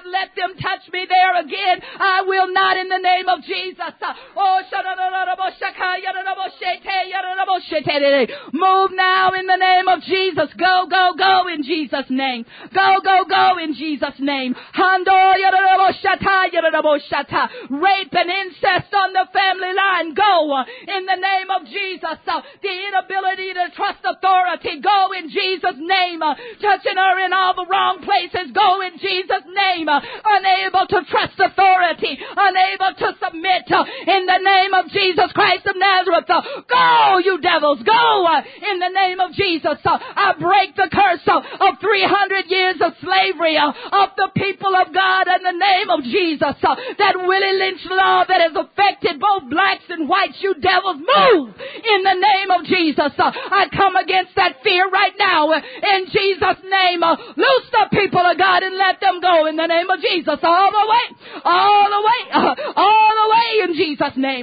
let them touch me there again. I will not in the name of Jesus. Oh, move now in the name of Jesus. Go, go, go in Jesus' name. Go, go, go in Jesus' name. Rape and incest on the family line. Go in the name of Jesus. The inability to trust authority. Go in Jesus' name. Touching her in all the wrong places. Go in Jesus' name. Unable to trust authority. Unable to submit. In the name of Jesus Christ of Nazareth. Go, you devils. Go in the name of Jesus. I break the curse of three hundred years of slavery of the people of God in the name of Jesus. That Willie Lynch law that has affected both blacks and whites. You devils, move in the name of Jesus. I come against that fear right now in Jesus' name. Loose the people of God and let them go in the name of Jesus. All the way, all the way, all the way in Jesus' name.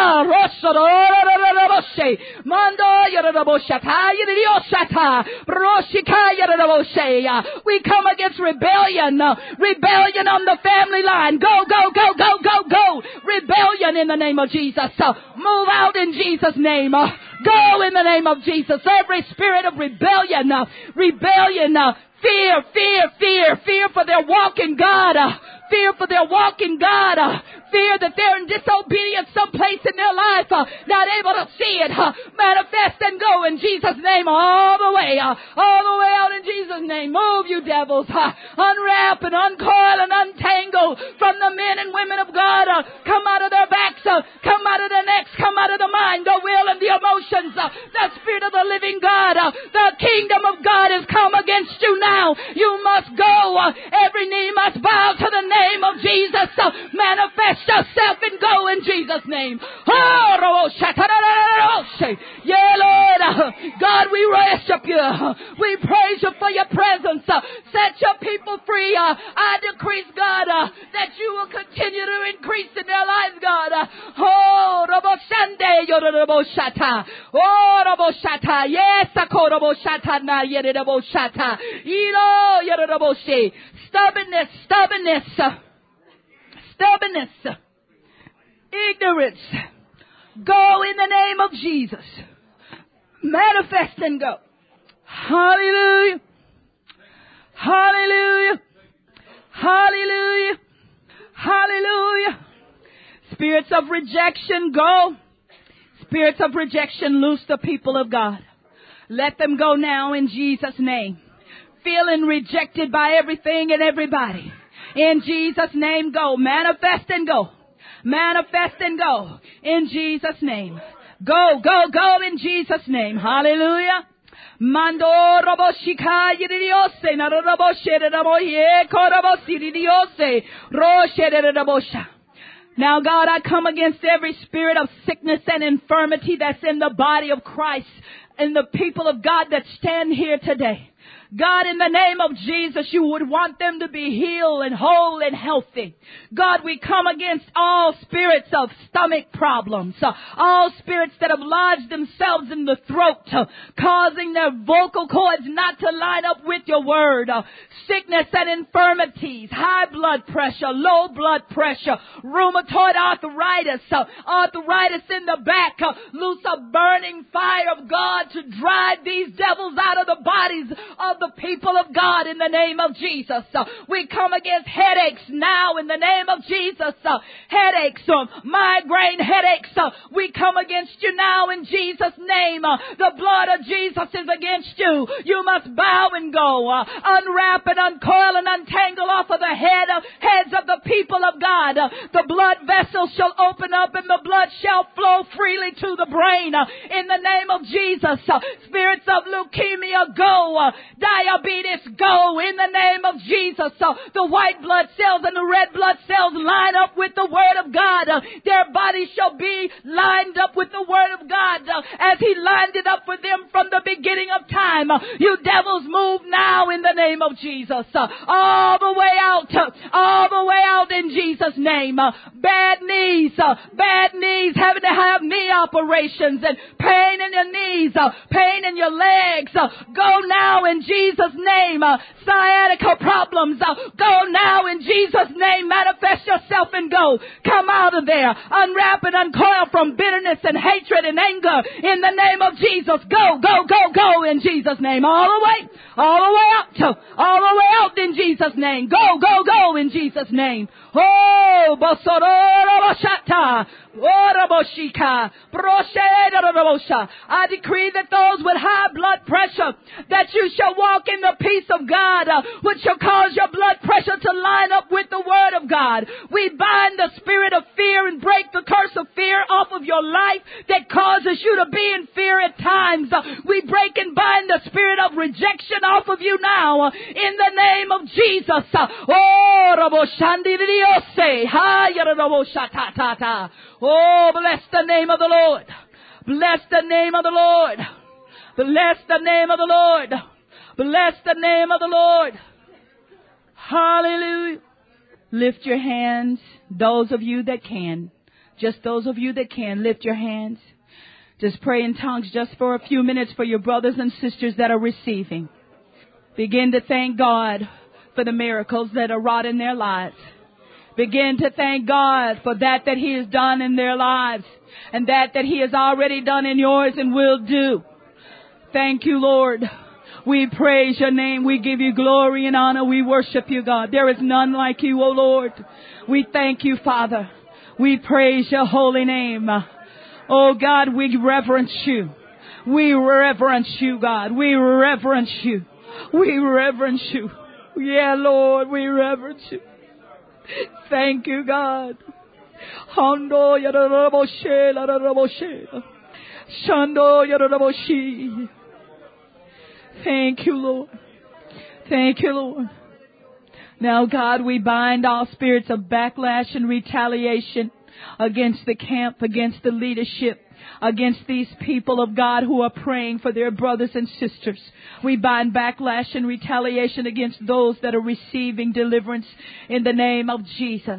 We come against rebellion, rebellion on the family line. Go, go, go, go, go, go. Rebellion in the name of Jesus. Move out in Jesus' name. Go in the name of Jesus. Every spirit of rebellion, rebellion, fear, fear, fear, fear for their walk in God. Fear for their walk in God. Uh, fear that they're in disobedience someplace in their life. Uh, not able to see it. Uh, manifest and go in Jesus' name all the way. Uh, all the way out in Jesus' name. Move, you devils. Uh, unwrap and uncoil and untangle from the men and women of God. Uh, come out of their backs. Uh, come out of their necks. Come out of the mind, the will, and the emotions. Uh, the Spirit of the living God. Uh, the kingdom of God has come against you now. You must go. Uh, every knee must bow to the name name of Jesus. Uh, manifest yourself and go in Jesus' name. Oh, yeah, Lord. Uh, God, we worship you. Uh, we praise you for your presence. Uh, set your people free. Uh, I decrease, God, uh, that you will continue to increase in their lives, God. Uh, oh, Roboshande, Yoroboshata. Oh, Roboshata. Yes, Akoroboshata na Yeroboshata. Ilo, Yoroboshe. Stubbornness, stubbornness, stubbornness, ignorance. Go in the name of Jesus. Manifest and go. Hallelujah. Hallelujah. Hallelujah. Hallelujah. Spirits of rejection, go. Spirits of rejection, loose the people of God. Let them go now in Jesus' name. Feeling rejected by everything and everybody. In Jesus' name, go. Manifest and go. Manifest and go. In Jesus' name. Go, go, go in Jesus' name. Hallelujah. Mando roboshika yiriose na roboshe raboye korobosi riose roshe rabosha. Now, God, I come against every spirit of sickness and infirmity that's in the body of Christ and the people of God that stand here today. God, in the name of Jesus, you would want them to be healed and whole and healthy. God, we come against all spirits of stomach problems, uh, all spirits that have lodged themselves in the throat, uh, causing their vocal cords not to line up with your word. Uh, sickness and infirmities, high blood pressure, low blood pressure, rheumatoid arthritis, uh, arthritis in the back. Uh, loose a burning fire of God to drive these devils out of the bodies of the people of God in the name of Jesus. Uh, we come against headaches now in the name of Jesus. Uh, headaches, uh, migraine headaches. Uh, we come against you now in Jesus' name. Uh, the blood of Jesus is against you. You must bow and go. Uh, unwrap and uncoil and untangle off of the head of, heads of the people of God. Uh, the blood vessels shall open up and the blood shall flow freely to the brain. Uh, in the name of Jesus. Uh, spirits of leukemia, go. Uh, Diabetes, go in the name of Jesus. Uh, the white blood cells and the red blood cells line up with the word of God. Uh, their bodies shall be lined up with the word of God uh, as he lined it up for them from the beginning of time. Uh, you devils, move now in the name of Jesus. Uh, all the way out, uh, all the way out in Jesus' name. Uh, bad knees, uh, bad knees, having to have knee operations and pain in your knees, uh, pain in your legs. Uh, go now in Jesus' name. Uh, sciatica problems, uh, go now in Jesus' Jesus' name, manifest yourself and go. Come out of there. Unwrap and uncoil from bitterness and hatred and anger in the name of Jesus. Go, go, go, go in Jesus' name. All the way, all the way up to, all the way out in Jesus' name. Go, go, go in Jesus' name. Oh, Bosorobashata. I decree that those with high blood pressure, that you shall walk in the peace of God, uh, which shall cause your blood pressure to line up with the word of God. We bind the spirit of fear and break the curse of fear off of your life that causes you to be in fear at times. Uh, we break and bind the spirit of rejection off of you now uh, in the name of Jesus. Uh, oh, Oh, bless the name of the Lord. Bless the name of the Lord. Bless the name of the Lord. Bless the name of the Lord. Hallelujah. Lift your hands, those of you that can. Just those of you that can, lift your hands. Just pray in tongues just for a few minutes for your brothers and sisters that are receiving. Begin to thank God for the miracles that are wrought in their lives. Begin to thank God for that that He has done in their lives and that that He has already done in yours and will do. Thank you, Lord. We praise your name. We give you glory and honor. We worship you, God. There is none like you, O Lord. We thank you, Father. We praise your holy name. Oh, God, we reverence you. We reverence you, God. We reverence you. We reverence you. Yeah, Lord, we reverence you. Thank you, God. Hondo yaraboshe laraboshe. Shando yaraboshi. Thank you, Lord. Thank you, Lord. Now, God, we bind all spirits of backlash and retaliation against the camp, against the leadership, against these people of God who are praying for their brothers and sisters. We bind backlash and retaliation against those that are receiving deliverance in the name of Jesus.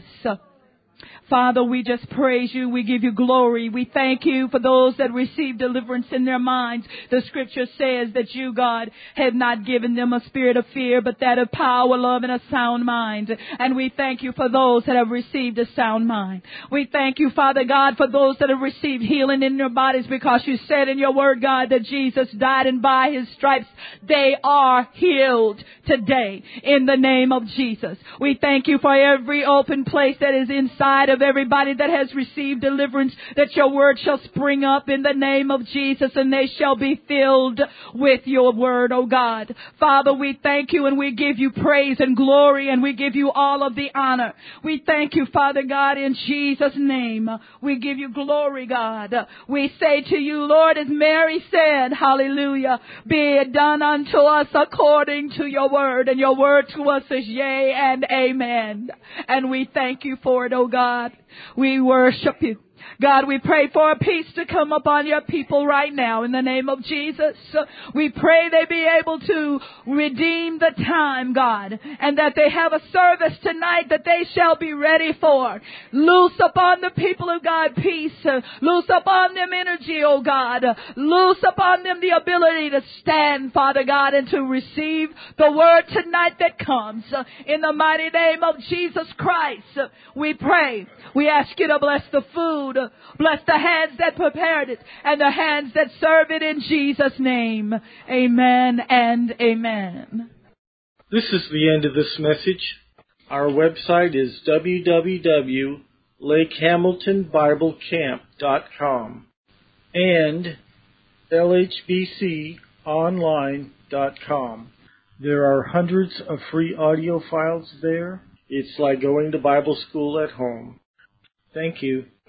Father, we just praise you. We give you glory. We thank you for those that receive deliverance in their minds. The scripture says that you, God, have not given them a spirit of fear, but that of power, love, and a sound mind. And we thank you for those that have received a sound mind. We thank you, Father God, for those that have received healing in their bodies, because you said in your word, God, that Jesus died and by his stripes they are healed today in the name of Jesus. We thank you for every open place that is inside of everybody that has received deliverance, that your word shall spring up in the name of Jesus and they shall be filled with your word, oh God. Father, we thank you and we give you praise and glory and we give you all of the honor. We thank you, Father God, in Jesus' name. We give you glory, God. We say to you, Lord, as Mary said, hallelujah, be it done unto us according to your word, and your word to us is yea and amen. And we thank you for it, oh God. We worship you. God, we pray for a peace to come upon your people right now in the name of Jesus. We pray they be able to redeem the time, God, and that they have a service tonight that they shall be ready for. Loose upon the people of God peace. Loose upon them energy, oh God. Loose upon them the ability to stand, Father God, and to receive the word tonight that comes. In the mighty name of Jesus Christ, we pray. We ask you to bless the food. Bless the hands that prepared it and the hands that serve it in Jesus' name. Amen and amen. This is the end of this message. Our website is w w w dot lake hamilton bible camp dot com and l h b c online dot com. There are hundreds of free audio files there. It's like going to Bible school at home. Thank you.